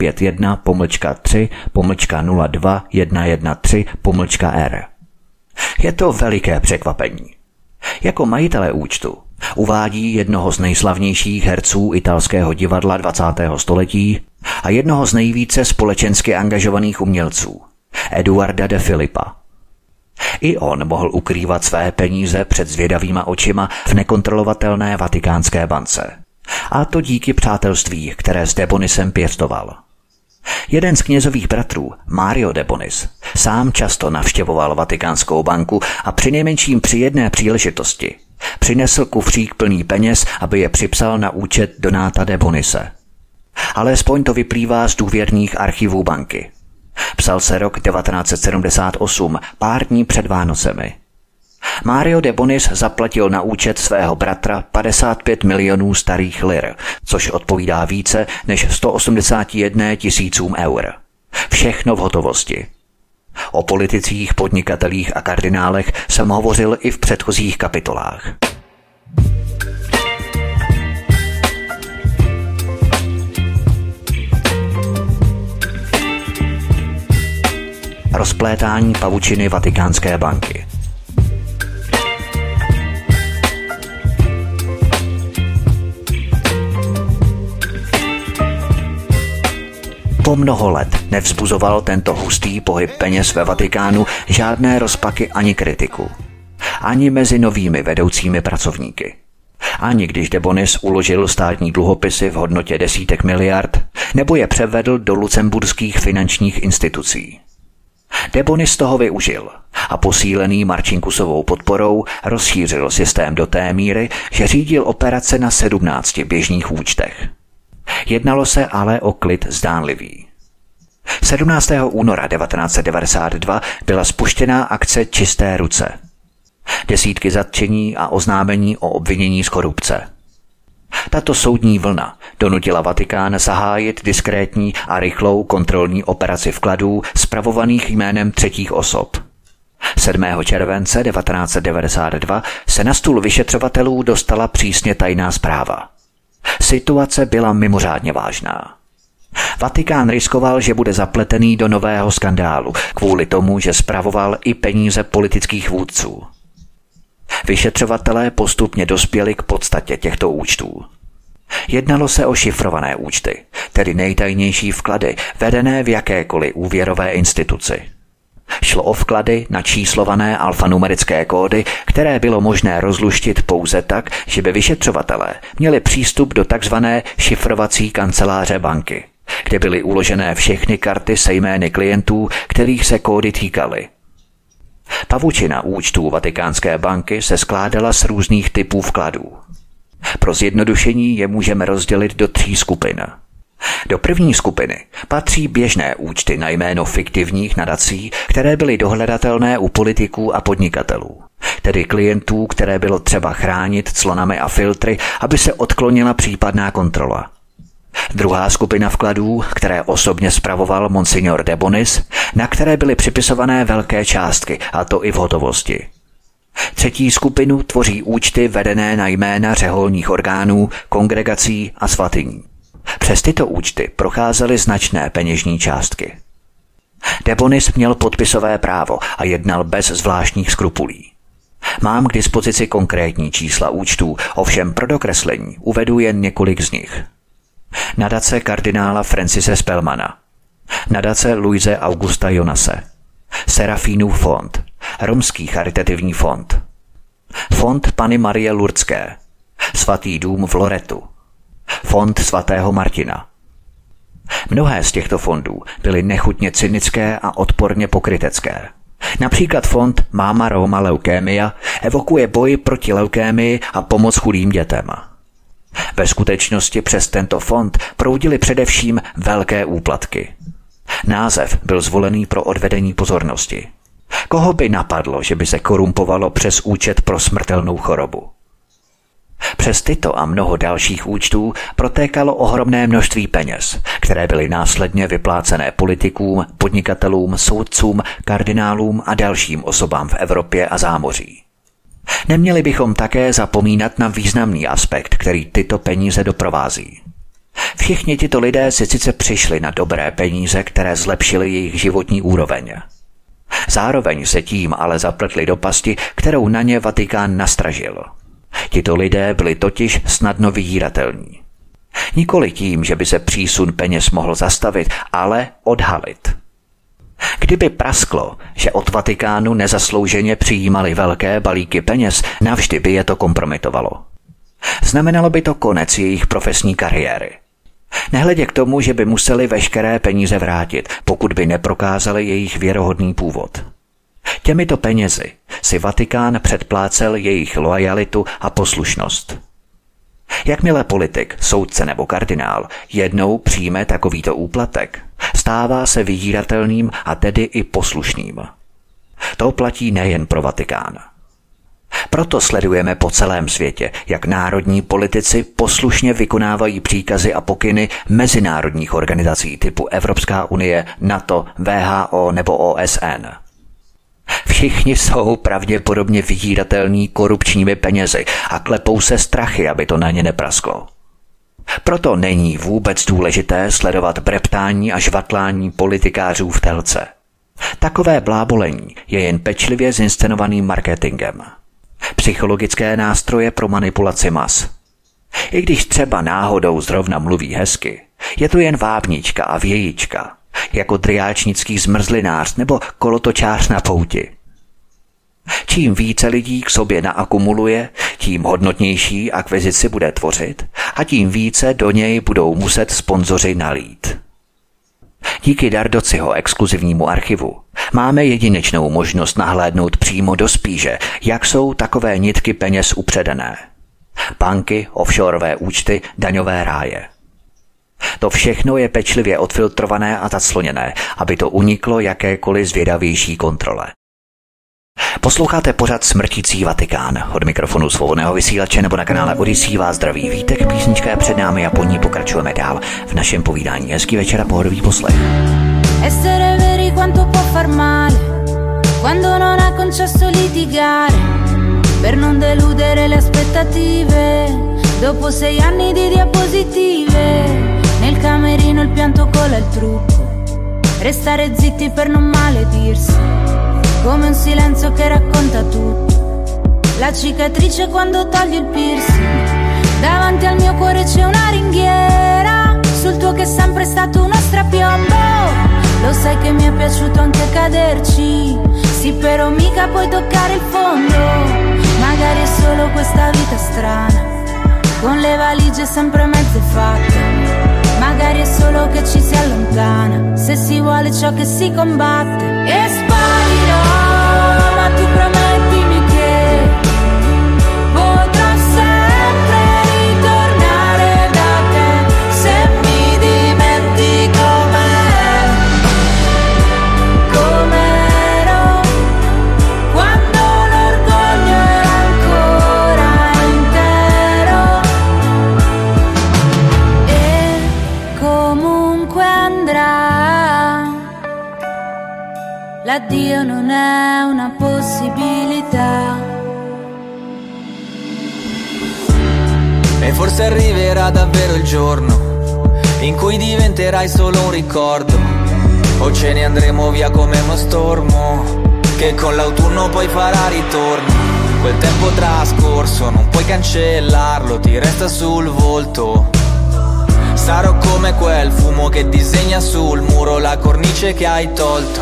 051-3-02-113-R. Je to veliké překvapení. Jako majitele účtu uvádí jednoho z nejslavnějších herců italského divadla 20. století a jednoho z nejvíce společensky angažovaných umělců, Eduarda De Filippa. I on mohl ukrývat své peníze před zvědavýma očima v nekontrolovatelné Vatikánské bance. A to díky přátelství, které s De Bonisem pěstoval. Jeden z knězových bratrů, Mario De Bonis, sám často navštěvoval Vatikánskou banku a přinejmenším při jedné příležitosti přinesl kufřík plný peněz, aby je připsal na účet Donata De Bonise. Alespoň to vyplývá z důvěrných archivů banky. Psal se rok 1978, pár dní před Vánocemi. Mario de Bonis zaplatil na účet svého bratra 55 milionů starých lir, což odpovídá více než 181 000 eur. Všechno v hotovosti. O politicích, podnikatelích a kardinálech jsem hovořil i v předchozích kapitolách. Rozplétání pavučiny Vatikánské banky. Po mnoho let nevzbuzoval tento hustý pohyb peněz ve Vatikánu žádné rozpaky ani kritiku. Ani mezi novými vedoucími pracovníky. Ani když de Bonis uložil státní dluhopisy v hodnotě desítek miliard, nebo je převedl do lucemburských finančních institucí. De Bonis toho využil a posílený Marcinkusovou podporou rozšířil systém do té míry, že řídil operace na 17 běžných účtech. Jednalo se ale o klid zdánlivý. 17. února 1992 byla spuštěná akce Čisté ruce. Desítky zatčení a oznámení o obvinění z korupce. Tato soudní vlna donutila Vatikán zahájit diskrétní a rychlou kontrolní operaci vkladů spravovaných jménem třetích osob. 7. července 1992 se na stůl vyšetřovatelů dostala přísně tajná zpráva. Situace byla mimořádně vážná. Vatikán riskoval, že bude zapletený do nového skandálu kvůli tomu, že spravoval i peníze politických vůdců. Vyšetřovatelé postupně dospěli k podstatě těchto účtů. Jednalo se o šifrované účty, tedy nejtajnější vklady, vedené v jakékoliv úvěrové instituci. Šlo o vklady na číslované alfanumerické kódy, které bylo možné rozluštit pouze tak, že by vyšetřovatelé měli přístup do tzv. Šifrovací kanceláře banky, kde byly uložené všechny karty se jmény klientů, kterých se kódy týkaly. Pavučina účtů Vatikánské banky se skládala z různých typů vkladů. Pro zjednodušení je můžeme rozdělit do 3 skupin. Do první skupiny patří běžné účty na jméno fiktivních nadací, které byly dohledatelné u politiků a podnikatelů, tedy klientů, které bylo třeba chránit clonami a filtry, aby se odklonila případná kontrola. Druhá skupina vkladů, které osobně spravoval monsignor de Bonis, na které byly připisované velké částky, a to i v hotovosti. Třetí skupinu tvoří účty vedené na jména řeholních orgánů, kongregací a svatyní. Přes tyto účty procházely značné peněžní částky. De Bonis měl podpisové právo a jednal bez zvláštních skrupulí. Mám k dispozici konkrétní čísla účtů, ovšem pro dokreslení uvedu jen několik z nich. Nadace kardinála Francise Spellmana, nadace Luise Augusta Jonase, Serafínův fond, Romský charitativní fond, fond Panny Marie Lurdské, Svatý dům v Loretu, fond svatého Martina. Mnohé z těchto fondů byly nechutně cynické a odporně pokrytecké. Například fond Mama Roma Leukémia evokuje boj proti leukémii a pomoc chudým dětem. Ve skutečnosti přes tento fond proudily především velké úplatky. Název byl zvolený pro odvedení pozornosti. Koho by napadlo, že by se korumpovalo přes účet pro smrtelnou chorobu? Přes tyto a mnoho dalších účtů protékalo ohromné množství peněz, které byly následně vyplácené politikům, podnikatelům, soudcům, kardinálům a dalším osobám v Evropě a zámoří. Neměli bychom také zapomínat na významný aspekt, který tyto peníze doprovází. Všichni tito lidé si sice přišli na dobré peníze, které zlepšily jejich životní úroveň. Zároveň se tím ale zapletli do pasti, kterou na ně Vatikán nastražil. Tito lidé byli totiž snadno vydíratelní. Nikoli tím, že by se přísun peněz mohl zastavit, ale odhalit. Kdyby prasklo, že od Vatikánu nezaslouženě přijímali velké balíky peněz, navždy by je to kompromitovalo. Znamenalo by to konec jejich profesní kariéry. Nehledě k tomu, že by museli veškeré peníze vrátit, pokud by neprokázali jejich věrohodný původ. Těmito penězi si Vatikán předplácel jejich loajalitu a poslušnost. Jakmile politik, soudce nebo kardinál jednou přijme takovýto úplatek, stává se vydíratelným a tedy i poslušným. To platí nejen pro Vatikán. Proto sledujeme po celém světě, jak národní politici poslušně vykonávají příkazy a pokyny mezinárodních organizací typu Evropská unie, NATO, WHO nebo OSN. Všichni jsou pravděpodobně vydíratelní korupčními penězi a klepou se strachy, aby to na ně neprasklo. Proto není vůbec důležité sledovat breptání a žvatlání politikářů v telce. Takové blábolení je jen pečlivě zinscenovaným marketingem. Psychologické nástroje pro manipulaci mas. I když třeba náhodou zrovna mluví hezky, je to jen vábnička a vějička, jako triáčnický zmrzlinář nebo kolotočář na pouti. Čím více lidí k sobě naakumuluje, tím hodnotnější akvizici bude tvořit a tím více do něj budou muset sponzoři nalít. Díky Dardociho exkluzivnímu archivu máme jedinečnou možnost nahlédnout přímo do spíže, jak jsou takové nitky peněz upředené. Banky, offshoreové účty, daňové ráje. To všechno je pečlivě odfiltrované a zacloněné, aby to uniklo jakékoliv zvědavější kontrole. Posloucháte pořad Smrtící Vatikán. Od mikrofonu Svobodného vysílače nebo na kanále Odyssey vás zdraví Vítek, písnička je před námi a po ní pokračujeme dál v našem povídání. Hezký večer a pohodový poslech. Essere veri quanto può far male quando non ha concesso litigare per non deludere le aspettative dopo 6 anni di diapositive nel camerino il pianto cola il trucco restare zitti per non maledirsi come un silenzio che racconta tutto la cicatrice quando togli il piercing davanti al mio cuore c'è una ringhiera sul tuo che è sempre stato uno strapiombo. Lo sai che mi è piaciuto anche caderci, sì però mica puoi toccare il fondo. Magari è solo questa vita strana, con le valigie sempre mezze fatte. Magari è solo che ci si allontana, se si vuole ciò che si combatte. E sparirò, ma tu promettimi che potrò sempre ritornare da te, se mi dimentico com'ero quando l'orgoglio era ancora intero. E comunque andrà, l'addio non è una possibilità. E forse arriverà davvero il giorno in cui diventerai solo un ricordo, o ce ne andremo via come uno stormo che con l'autunno poi farà ritorno. Quel tempo trascorso non puoi cancellarlo, ti resta sul volto. Sarò come quel fumo che disegna sul muro la cornice che hai tolto.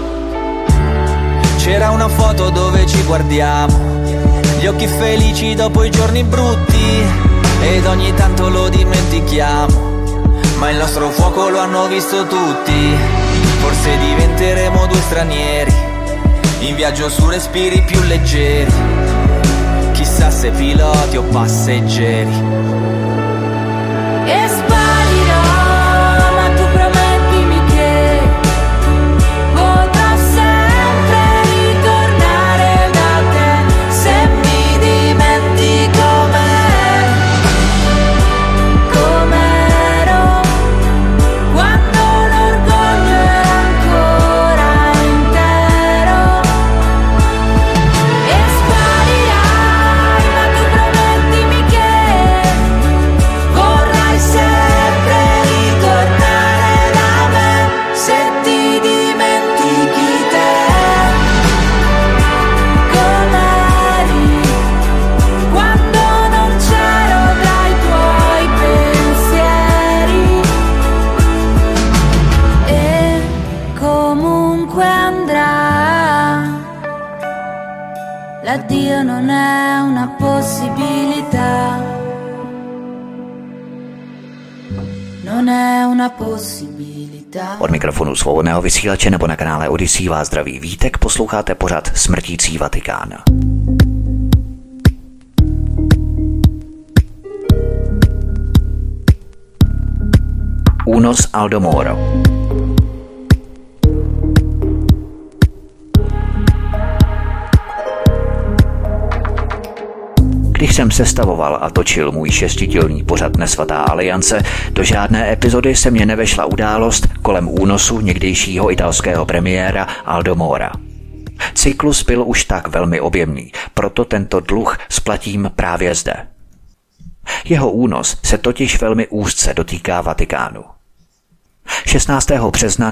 C'era una foto dove ci guardiamo, gli occhi felici dopo i giorni brutti, ed ogni tanto lo dimentichiamo, ma il nostro fuoco lo hanno visto tutti. Forse diventeremo 2 stranieri in viaggio su respiri più leggeri, chissà se piloti o passeggeri. E sparirò, ma tu promettimi che potrò sempre ritornare da te, se mi dimentico com'ero quando l'orgoglio era ancora intero. E sparirai, ma tu promettimi che vorrai sempre ritornare da me, se ti dimentichi te com'eri quando non c'ero tra i tuoi pensieri. E comunque andrà, l'addio non è una possibilità. Non è una possibilità. Od mikrofonu Svobodného vysílače nebo na kanále Odyssey vás zdraví Vítek, posloucháte pořad Smrtící Vatikán. Únos Aldo Moro. Když jsem sestavoval a točil můj 6dílný pořad Nesvatá aliance, do žádné epizody se mě nevešla událost kolem únosu někdejšího italského premiéra Aldo Mora. Cyklus byl už tak velmi objemný, proto tento dluh splatím právě zde. Jeho únos se totiž velmi úzce dotýká Vatikánu. 16. března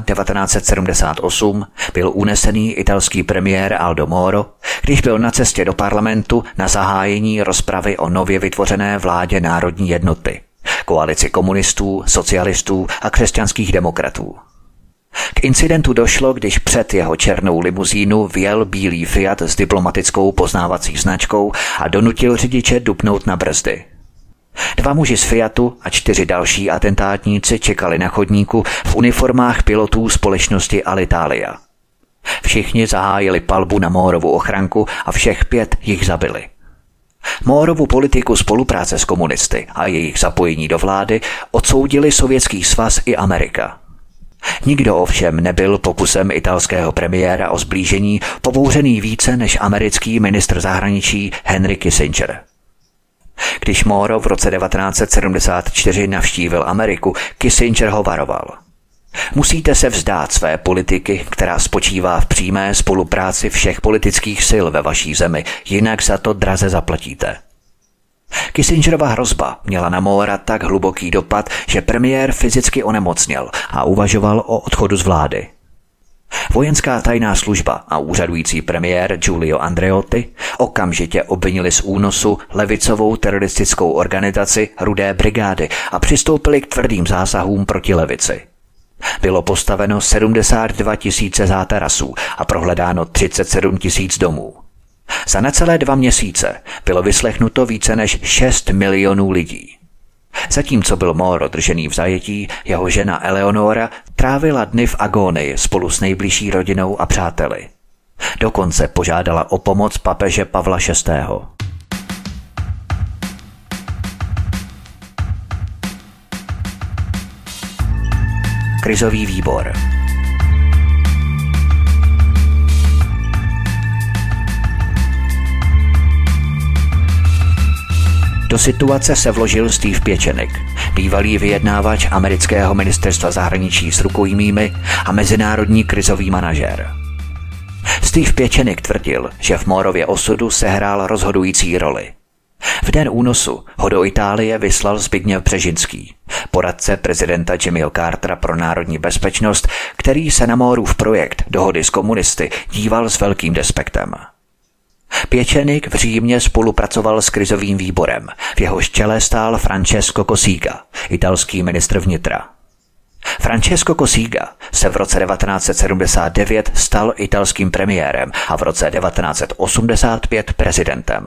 1978 byl unesený italský premiér Aldo Moro, když byl na cestě do parlamentu na zahájení rozpravy o nově vytvořené vládě národní jednoty, koalici komunistů, socialistů a křesťanských demokratů. K incidentu došlo, když před jeho černou limuzínu vjel bílý Fiat s diplomatickou poznávací značkou a donutil řidiče dupnout na brzdy. 2 muži z Fiatu a 4 další atentátníci čekali na chodníku v uniformách pilotů společnosti Alitalia. Všichni zahájili palbu na Morovu ochranku a všech 5 jich zabili. Morovu politiku spolupráce s komunisty a jejich zapojení do vlády odsoudili Sovětský svaz i Amerika. Nikdo ovšem nebyl pokusem italského premiéra o sblížení pobouřený více než americký ministr zahraničí Henry Kissinger. Když Moro v roce 1974 navštívil Ameriku, Kissinger ho varoval. Musíte se vzdát své politiky, která spočívá v přímé spolupráci všech politických sil ve vaší zemi, jinak za to draze zaplatíte. Kissingerova hrozba měla na Mora tak hluboký dopad, že premiér fyzicky onemocněl a uvažoval o odchodu z vlády. Vojenská tajná služba a úřadující premiér Giulio Andreotti okamžitě obvinili z únosu levicovou teroristickou organizaci Rudé brigády a přistoupili k tvrdým zásahům proti levici. Bylo postaveno 72 000 zátarasů a prohledáno 37 000 domů. Za necelé 2 měsíce bylo vyslechnuto více než 6 milionů lidí. Zatímco byl Moro držený v zajetí, jeho žena Eleonora trávila dny v agónii spolu s nejbližší rodinou a přáteli. Dokonce požádala o pomoc papeže Pavla VI. Krizový výbor. Do situace se vložil Steve Pieczenik, bývalý vyjednávač amerického ministerstva zahraničí s rukojmími a mezinárodní krizový manažer. Steve Pieczenik tvrdil, že v Morově osudu sehrál rozhodující roli. V den únosu ho do Itálie vyslal Zbigněv Břežinský, poradce prezidenta Jimmyho Cartera pro národní bezpečnost, který se na Morův projekt dohody s komunisty díval s velkým despektem. Pieczenik v Římě spolupracoval s krizovým výborem, v jehož čele stál Francesco Cossiga, italský ministr vnitra. Francesco Cossiga se v roce 1979 stal italským premiérem a v roce 1985 prezidentem.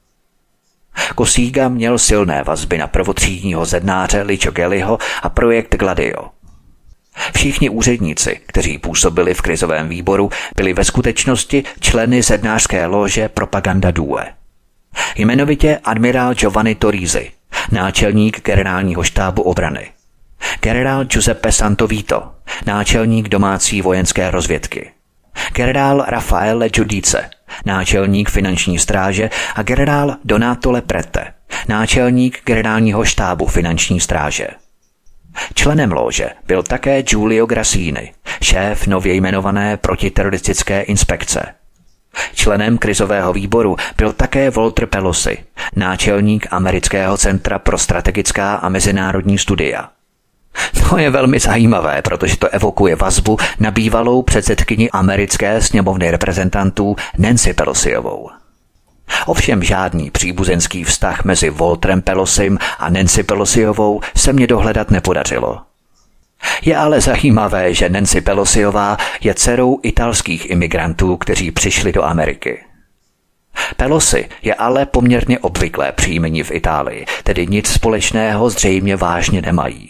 Cossiga měl silné vazby na prvotřídního zednáře Licio Gelliho a projekt Gladio. Všichni úředníci, kteří působili v krizovém výboru, byli ve skutečnosti členy zednářské lože Propaganda Due. Jmenovitě admirál Giovanni Torrisi, náčelník generálního štábu obrany. Generál Giuseppe Santovito, náčelník domácí vojenské rozvědky. Generál Raffaele Giudice, náčelník finanční stráže a generál Donato Leprete, náčelník generálního štábu finanční stráže. Členem lóže byl také Giulio Grassini, šéf nově jmenované protiteroristické inspekce. Členem krizového výboru byl také Walter Pelosi, náčelník amerického centra pro strategická a mezinárodní studia. To je velmi zajímavé, protože to evokuje vazbu na bývalou předsedkyni americké sněmovny reprezentantů Nancy Pelosiovou. Ovšem žádný příbuzenský vztah mezi Walterem Pelosim a Nancy Pelosiovou se mě dohledat nepodařilo. Je ale zajímavé, že Nancy Pelosiová je dcerou italských imigrantů, kteří přišli do Ameriky. Pelosi je ale poměrně obvyklé příjmení v Itálii, tedy nic společného zřejmě vážně nemají.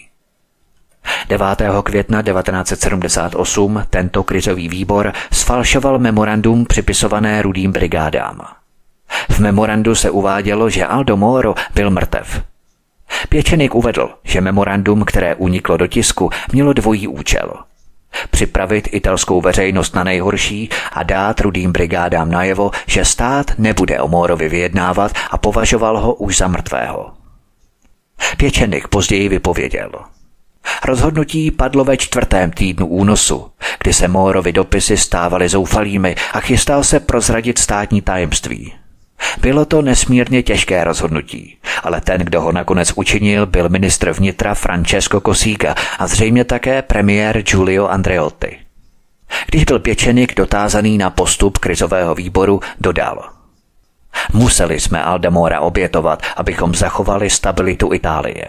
9. května 1978 tento krizový výbor sfalšoval memorandum připisované Rudým brigádám. V memorandu se uvádělo, že Aldo Moro byl mrtev. Pěčenik uvedl, že memorandum, které uniklo do tisku, mělo dvojí účel. Připravit italskou veřejnost na nejhorší a dát Rudým brigádám najevo, že stát nebude o Mórovi vyjednávat a považoval ho už za mrtvého. Pěčenik později vypověděl. Rozhodnutí padlo ve 4. týdnu únosu, kdy se Mórovi dopisy stávaly zoufalými a chystal se prozradit státní tajemství. Bylo to nesmírně těžké rozhodnutí, ale ten, kdo ho nakonec učinil, byl ministr vnitra Francesco Cossiga a zřejmě také premiér Giulio Andreotti. Když byl Pěčenik dotázaný na postup krizového výboru, dodal: Museli jsme Alda Móra obětovat, abychom zachovali stabilitu Itálie.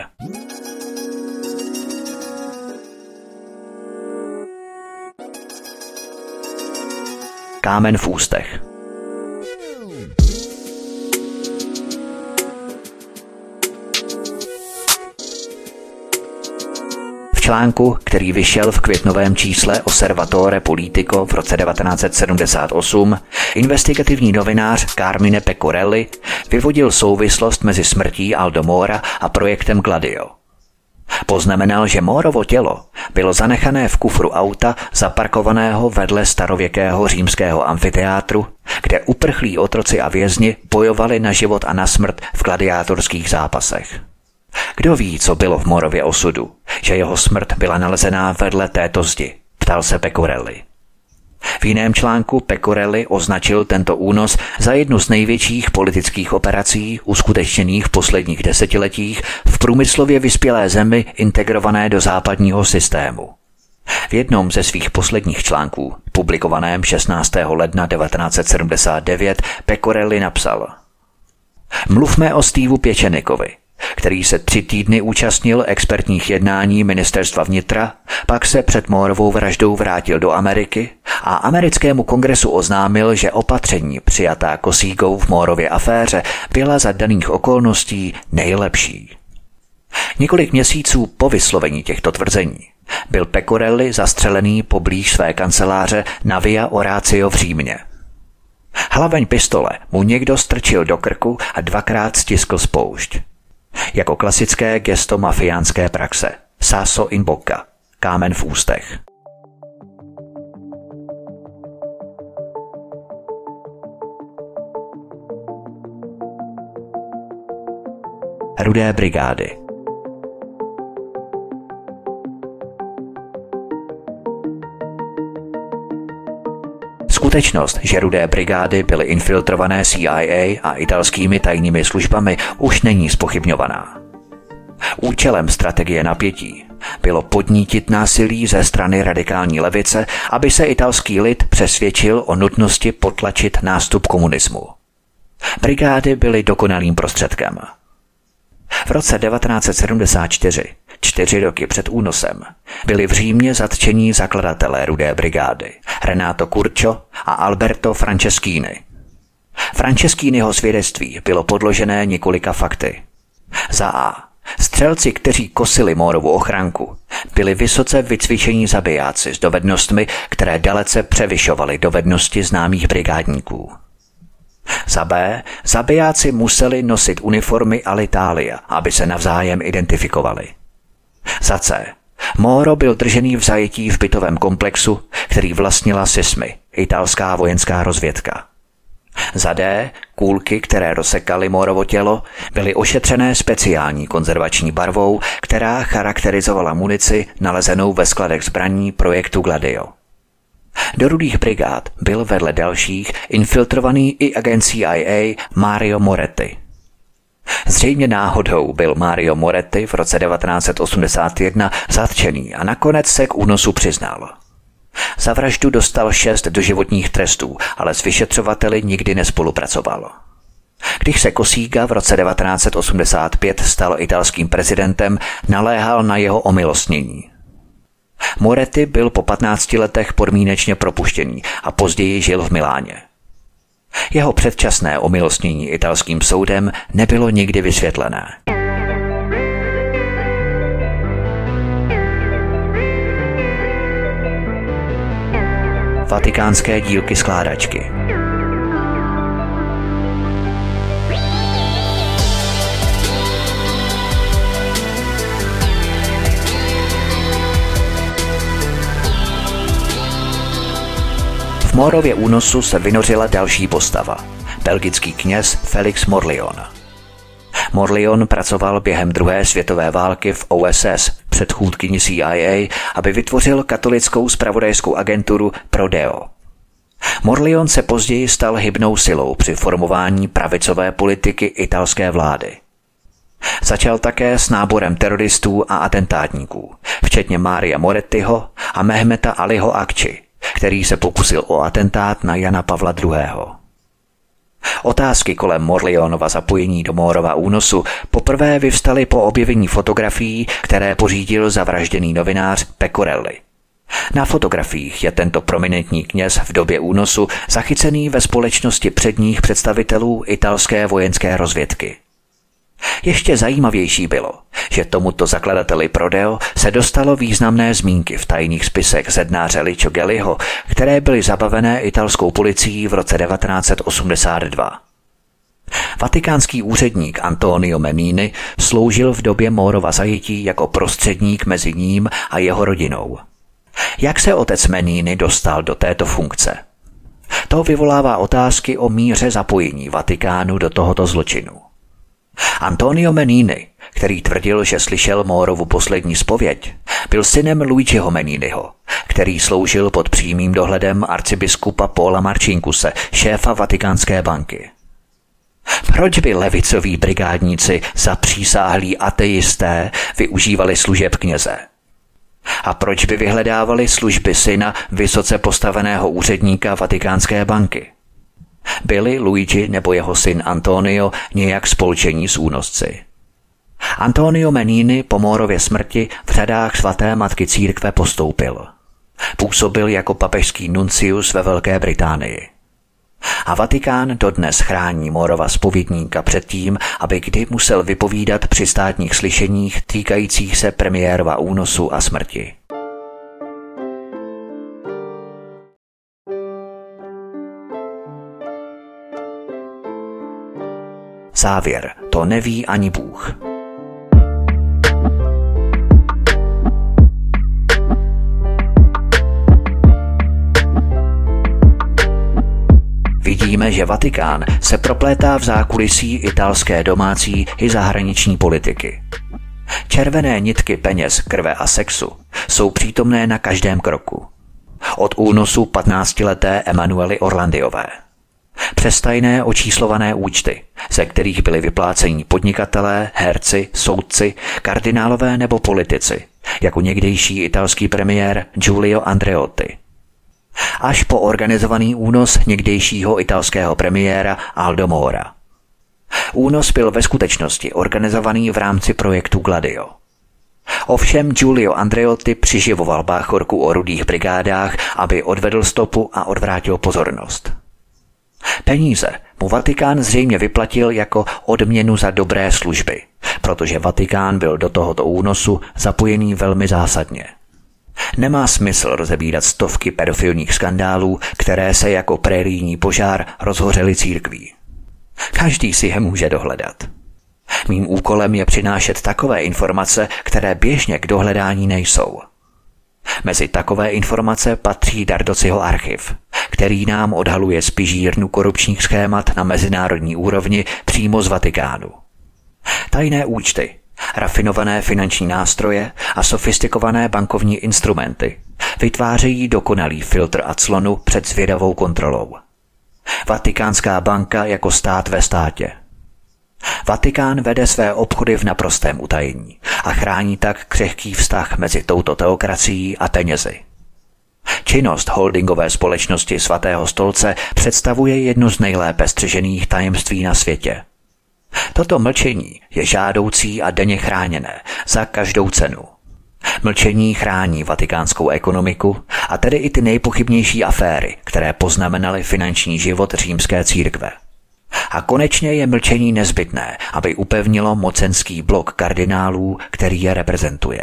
Kámen v ústech. V článku, který vyšel v květnovém čísle Osservatore Politico v roce 1978, investigativní novinář Carmine Pecorelli vyvodil souvislost mezi smrtí Aldo Móra a projektem Gladio. Poznamenal, že Mórovo tělo bylo zanechané v kufru auta zaparkovaného vedle starověkého římského amfiteátru, kde uprchlí otroci a vězni bojovali na život a na smrt v gladiátorských zápasech. Kdo ví, co bylo v Mórově osudu, že jeho smrt byla nalezená vedle této zdi, ptal se Pecorelli. V jiném článku Pecorelli označil tento únos za jednu z největších politických operací uskutečněných v posledních desetiletích v průmyslově vyspělé zemi integrované do západního systému. V jednom ze svých posledních článků, publikovaném 16. ledna 1979, Pecorelli napsal: Mluvme o Steveu Pěčenikovi, který se 3 týdny účastnil expertních jednání ministerstva vnitra, pak se před Mórovou vraždou vrátil do Ameriky a americkému kongresu oznámil, že opatření přijatá Cossigou v Mórově aféře byla za daných okolností nejlepší. Několik měsíců po vyslovení těchto tvrzení byl Pecorelli zastřelený poblíž své kanceláře na Via Orazio v Římě. Hlaveň pistole mu někdo strčil do krku a 2krát stiskl spoušť. Jako klasické gesto mafiánské praxe. Sasso in bocca. Kámen v ústech. Rudé brigády. Skutečnost, že Rudé brigády byly infiltrované CIA a italskými tajnými službami, už není zpochybňovaná. Účelem strategie napětí bylo podnítit násilí ze strany radikální levice, aby se italský lid přesvědčil o nutnosti potlačit nástup komunismu. Brigády byly dokonalým prostředkem. V roce 1974, 4 roky před únosem, byli v Římě zatčení zakladatelé Rudé brigády, Renato Curcio a Alberto Franceschini. Franceschiniho svědectví bylo podložené několika fakty. Za A. Střelci, kteří kosili Mórovu ochranku, byli vysoce vycvičení zabijáci s dovednostmi, které dalece převyšovaly dovednosti známých brigádníků. Za B. Zabijáci museli nosit uniformy Alitalia, aby se navzájem identifikovali. Za C. Móro byl držený v zajetí v bytovém komplexu, který vlastnila SISMI, italská vojenská rozvědka. Za D. Kůlky, které rozsekaly Mórovo tělo, byly ošetřené speciální konzervační barvou, která charakterizovala munici nalezenou ve skladech zbraní projektu Gladio. Do Rudých brigád byl vedle dalších infiltrovaný i agent CIA Mario Moretti. Zřejmě náhodou byl Mario Moretti v roce 1981 zatčený a nakonec se k únosu přiznal. Za vraždu dostal 6 doživotních trestů, ale s vyšetřovateli nikdy nespolupracoval. Když se Cossiga v roce 1985 stal italským prezidentem, naléhal na jeho omilostnění. Moretti byl po 15 letech podmínečně propuštěný a později žil v Miláně. Jeho předčasné omilostnění italským soudem nebylo nikdy vysvětlené. Vatikánské dílky skládačky. Moorově únosu se vynořila další postava, belgický kněz Felix Morlion. Morlion pracoval během druhé světové války v OSS, předchůdkyni CIA, aby vytvořil katolickou zpravodajskou agenturu Prodeo. Morlion se později stal hybnou silou při formování pravicové politiky italské vlády. Začal také s náborem teroristů a atentátníků, včetně Maria Morettiho a Mehmeta Aliho Akči, který se pokusil o atentát na Jana Pavla II. Otázky kolem Morlionova zapojení do Moorova únosu poprvé vyvstaly po objevení fotografií, které pořídil zavražděný novinář Pecorelli. Na fotografiích je tento prominentní kněz v době únosu zachycený ve společnosti předních představitelů italské vojenské rozvědky. Ještě zajímavější bylo, že tomuto zakladateli Prodeo se dostalo významné zmínky v tajných spisech zednáře Licio Gelliho, které byly zabavené italskou policií v roce 1982. Vatikánský úředník Antonio Menini sloužil v době Moorova zajetí jako prostředník mezi ním a jeho rodinou. Jak se otec Menini dostal do této funkce? To vyvolává otázky o míře zapojení Vatikánu do tohoto zločinu. Antonio Menini, který tvrdil, že slyšel Moorovu poslední zpověď, byl synem Luigiho Meniniho, který sloužil pod přímým dohledem arcibiskupa Paula Marcinkuse, šéfa Vatikánské banky. Proč by levicoví brigádníci zapřísáhlí ateisté využívali služeb kněze? A proč by vyhledávali služby syna vysoce postaveného úředníka Vatikánské banky? Byli Luigi nebo jeho syn Antonio nějak spolčení s únosci? Antonio Menini po Moorově smrti v řadách svaté matky církve postoupil. Působil jako papežský nuncius ve Velké Británii. A Vatikán dodnes chrání Moorova zpovědníka před tím, aby kdy musel vypovídat při státních slyšeních týkajících se premiérova únosu a smrti. Závěr, to neví ani Bůh. Vidíme, že Vatikán se proplétá v zákulisí italské domácí i zahraniční politiky. Červené nitky peněz, krve a sexu jsou přítomné na každém kroku. Od únosu 15leté Emanuely Orlandiové. Přes tajné očíslované účty, ze kterých byli vypláceni podnikatelé, herci, soudci, kardinálové nebo politici, jako někdejší italský premiér Giulio Andreotti. Až po organizovaný únos někdejšího italského premiéra Aldo Mora. Únos byl ve skutečnosti organizovaný v rámci projektu Gladio. Ovšem Giulio Andreotti přiživoval báchorku o rudých brigádách, aby odvedl stopu a odvrátil pozornost. Peníze mu Vatikán zřejmě vyplatil jako odměnu za dobré služby, protože Vatikán byl do tohoto únosu zapojený velmi zásadně. Nemá smysl rozebírat stovky pedofilních skandálů, které se jako prérijní požár rozhořely církví. Každý si je může dohledat. Mým úkolem je přinášet takové informace, které běžně k dohledání nejsou. Mezi takové informace patří Dardociho archiv, který nám odhaluje spižírnu korupčních schémat na mezinárodní úrovni přímo z Vatikánu. Tajné účty, rafinované finanční nástroje a sofistikované bankovní instrumenty vytvářejí dokonalý filtr a clonu před zvědavou kontrolou. Vatikánská banka jako stát ve státě. Vatikán vede své obchody v naprostém utajení a chrání tak křehký vztah mezi touto teokracií a penězi. Činnost holdingové společnosti Svatého stolce představuje jedno z nejlépe střežených tajemství na světě. Toto mlčení je žádoucí a denně chráněné za každou cenu. Mlčení chrání vatikánskou ekonomiku a tedy i ty nejpochybnější aféry, které poznamenaly finanční život římské církve. A konečně je mlčení nezbytné, aby upevnilo mocenský blok kardinálů, který je reprezentuje.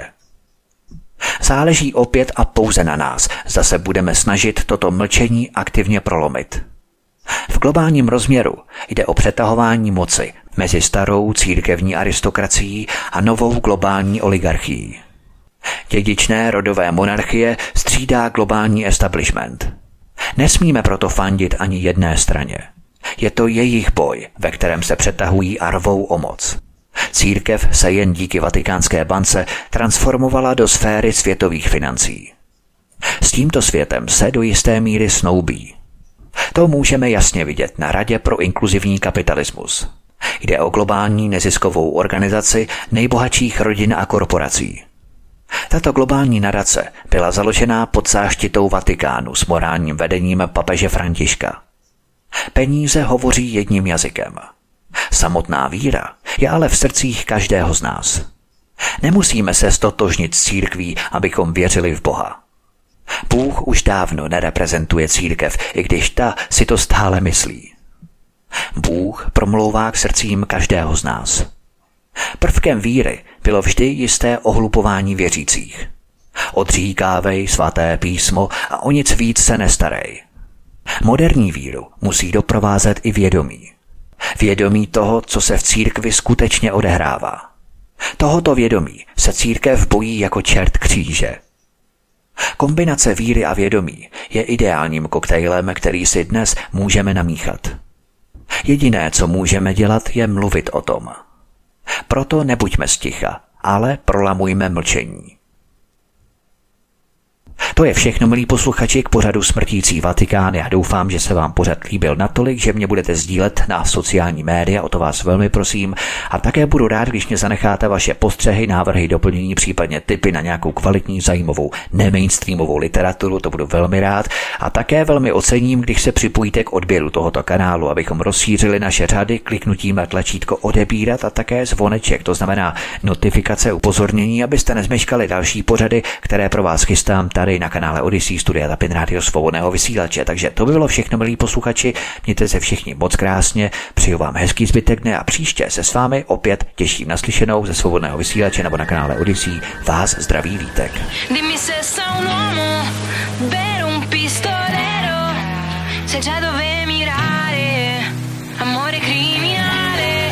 Záleží opět a pouze na nás, zda se budeme snažit toto mlčení aktivně prolomit. V globálním rozměru jde o přetahování moci mezi starou církevní aristokracií a novou globální oligarchií. Dědičné rodové monarchie střídá globální establishment. Nesmíme proto fandit ani jedné straně. Je to jejich boj, ve kterém se přetahují a rvou o moc. Církev se jen díky Vatikánské bance transformovala do sféry světových financí. S tímto světem se do jisté míry snoubí. To můžeme jasně vidět na Radě pro inkluzivní kapitalismus. Jde o globální neziskovou organizaci nejbohatších rodin a korporací. Tato globální nadace byla založena pod záštitou Vatikánu s morálním vedením papeže Františka. Peníze hovoří jedním jazykem. Samotná víra je ale v srdcích každého z nás. Nemusíme se stotožnit s církví, abychom věřili v Boha. Bůh už dávno nereprezentuje církev, i když ta si to stále myslí. Bůh promlouvá k srdcím každého z nás. Prvkem víry bylo vždy jisté ohlupování věřících. Odříkávej svaté písmo a o nic víc se nestarej. Moderní víru musí doprovázet i vědomí. Vědomí toho, co se v církvi skutečně odehrává. Tohoto vědomí se církev bojí jako čert kříže. Kombinace víry a vědomí je ideálním koktejlem, který si dnes můžeme namíchat. Jediné, co můžeme dělat, je mluvit o tom. Proto nebuďme sticha, ale prolamujme mlčení. To je všechno, milí posluchači, k pořadu Smrtící Vatikán. Já doufám, že se vám pořad líbil natolik, že mě budete sdílet na sociální média, o to vás velmi prosím. A také budu rád, když mě zanecháte vaše postřehy, návrhy, doplnění, případně tipy na nějakou kvalitní, zajímavou, nemainstreamovou literaturu, to budu velmi rád. A také velmi ocením, když se připojíte k odběru tohoto kanálu, abychom rozšířili naše řady kliknutím na tlačítko odebírat a také zvoneček, to znamená notifikace, upozornění, abyste nezmeškali další pořady, které pro vás chystám tady na kanále Odyssey Studia Tapin Rádio Svobodného vysílače. Takže to by bylo všechno, milí posluchači. Mějte se všichni moc krásně, přeju vám hezký zbytek dne a příště se s vámi opět těším na slyšenou ze Svobodného vysílače nebo na kanále Odyssey. Vás zdraví Vítek. Dimmi se sa un uomo vero un pistolero, se già dove mirare, amore criminale.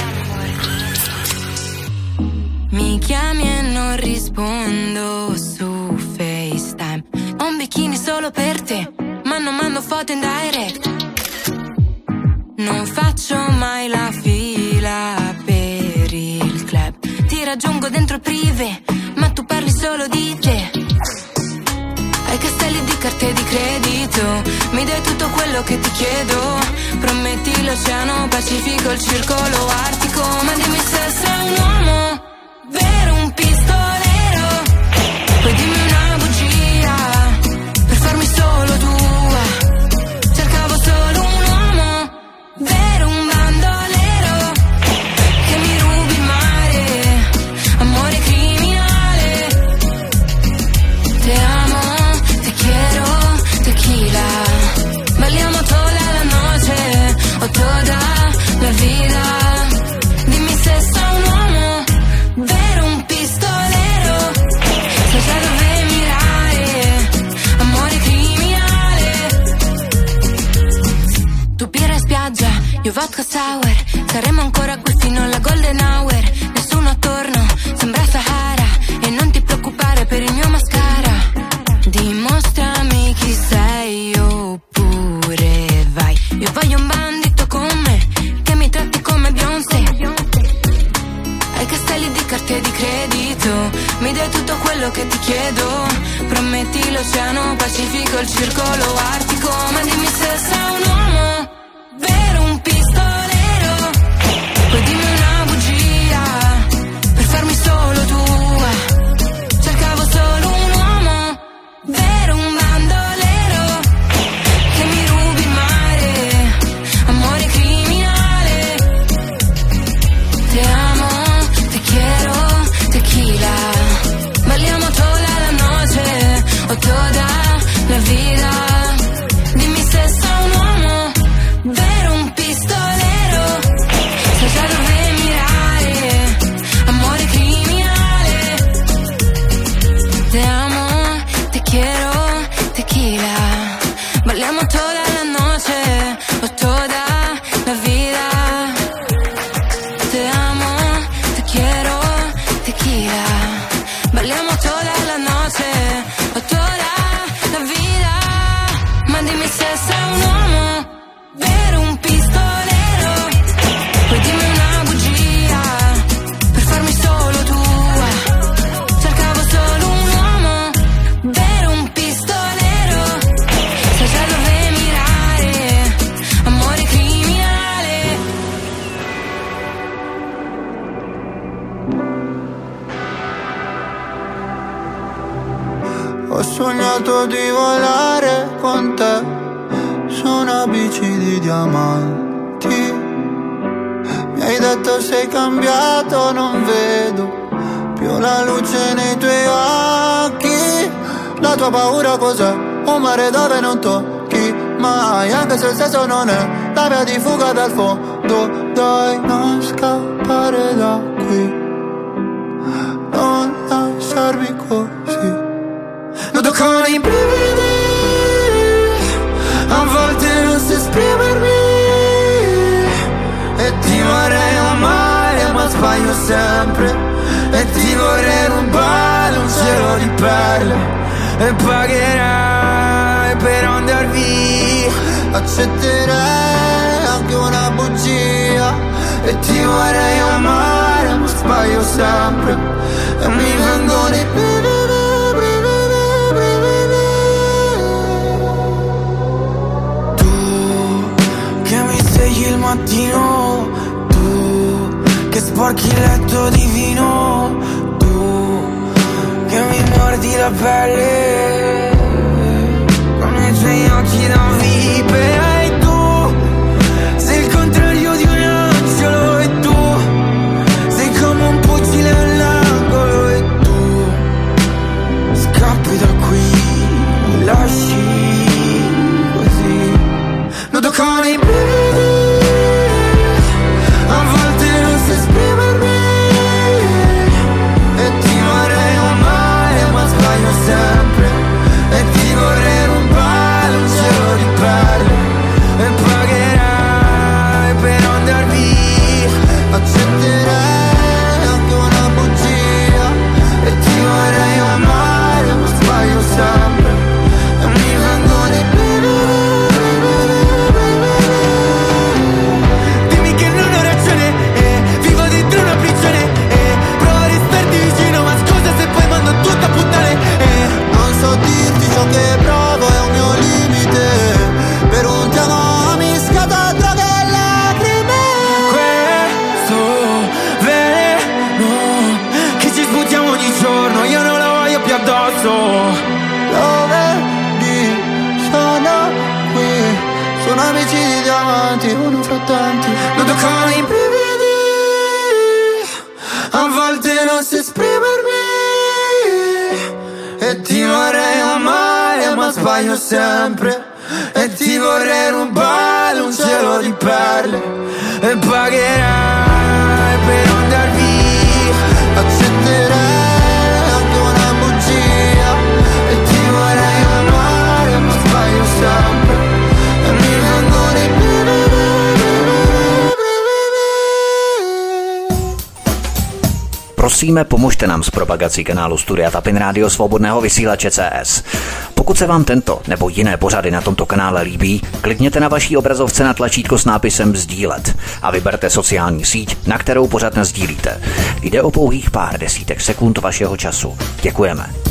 Mi chiami e non rispondo su FaceTime. Ho un bikini solo per te, ma non mando foto in direct. Non faccio mai la fila per il club. Ti raggiungo dentro il privé, ma tu parli solo di te. Hai castelli di carte di credito, mi dai tutto quello che ti chiedo. Prometti l'oceano Pacifico, il circolo artico. Ma dimmi se sei un uomo vero, un pistolero. Poi dimmi una bugia per farmi solo tua. Cercavo solo un uomo vero, un bandolero che mi rubi il mare, amore criminale. Te amo, te quiero, tequila. Balliamo toda la noche o toda la vida. Dimmi se sei un uomo vero, un pistolero. Se già dove mirare, amore criminale. Tu birra in spiaggia, io vodka sour. Saremo ancora qui fino alla golden hour. Nessuno attorno, sembra Sahara. E non ti preoccupare per il mio mascara. Dimostrami chi sei oppure vai. Io voglio un bandito con me, che mi tratti come Beyoncé. Hai castelli di carte di credito, mi dai tutto quello che ti chiedo. Prometti l'oceano Pacifico, il circolo artico. Ma dimmi se sei un uomo vero, un pistolero. Poi dimmi una bugia per farmi solo tua. Cercavo solo un uomo vero, un bandolero che mi rubi il mare, amore criminale. Te amo, te quiero, tequila. Balliamo toda la noche o toda la vida. Dimmi se sei un uomo vero, un pistolero. Se già dove mirare, amore criminale. Te amo, te quiero, tequila. Balliamo toda la noche o toda la vida. Te amo, te quiero, tequila. Balliamo toda la noche o toda la vida. sognato di volare con te su una bici di diamanti. Mi hai detto sei cambiato, non vedo più la luce nei tuoi occhi. La tua paura cos'è? Un mare dove non tocchi mai, anche se il senso non è la via di fuga dal fondo. Dai, non scappare da qui, non lasciarmi così. Noto con i brividi, a volte non so esprimermi, e ti vorrei amare ma sbaglio sempre, e ti vorrei rubare un cielo di perle, e pagherai per andar via. Accetterei anche una bugia, e ti vorrei amare ma sbaglio sempre, e mi vengono i brividi. Il mattino, tu che sporchi il letto di vino, tu che mi mordi la pelle con i tuoi occhi da vipera, e tu sei il contrario di un angelo, e tu sei come un pugile all'angolo, e tu scappi da qui, lasci così. Noto con i brividi, a volte non so esprimermi, e ti vorrei amare ma sbaglio sempre, e ti vorrei rubare un cielo di perle, e pagherai per andar via. Accetterei anche una bugia, e ti vorrei amare ma sbaglio sempre, e mi vengono i brividi. Ciò che provo è un mio limite, per un ti amo mi scata droga e lacrime. Questo veleno che ci sputiamo ogni giorno, io non lo voglio più addosso. Lo vedi, sono qui, sono amici di diamanti, uno fra tanti. Lo toccano i brividi, a volte non so esprimermi, e ti vorrei amare ma sbaglio sempre, e ti vorrei rubare un cielo di perle, e pagherai per andar via. Accetterei anche una bugia, e ti vorrei amare ma sbaglio sempre, e mi vengono i brividi. Prosíme, pomožte nám s propagací kanálu Studia Tapin Rádio Svobodného vysílače CS. Pokud se vám tento nebo jiné pořady na tomto kanále líbí, klikněte na vaší obrazovce na tlačítko s nápisem sdílet a vyberte sociální síť, na kterou pořad nasdílíte. Jde o pouhých pár desítek sekund vašeho času. Děkujeme.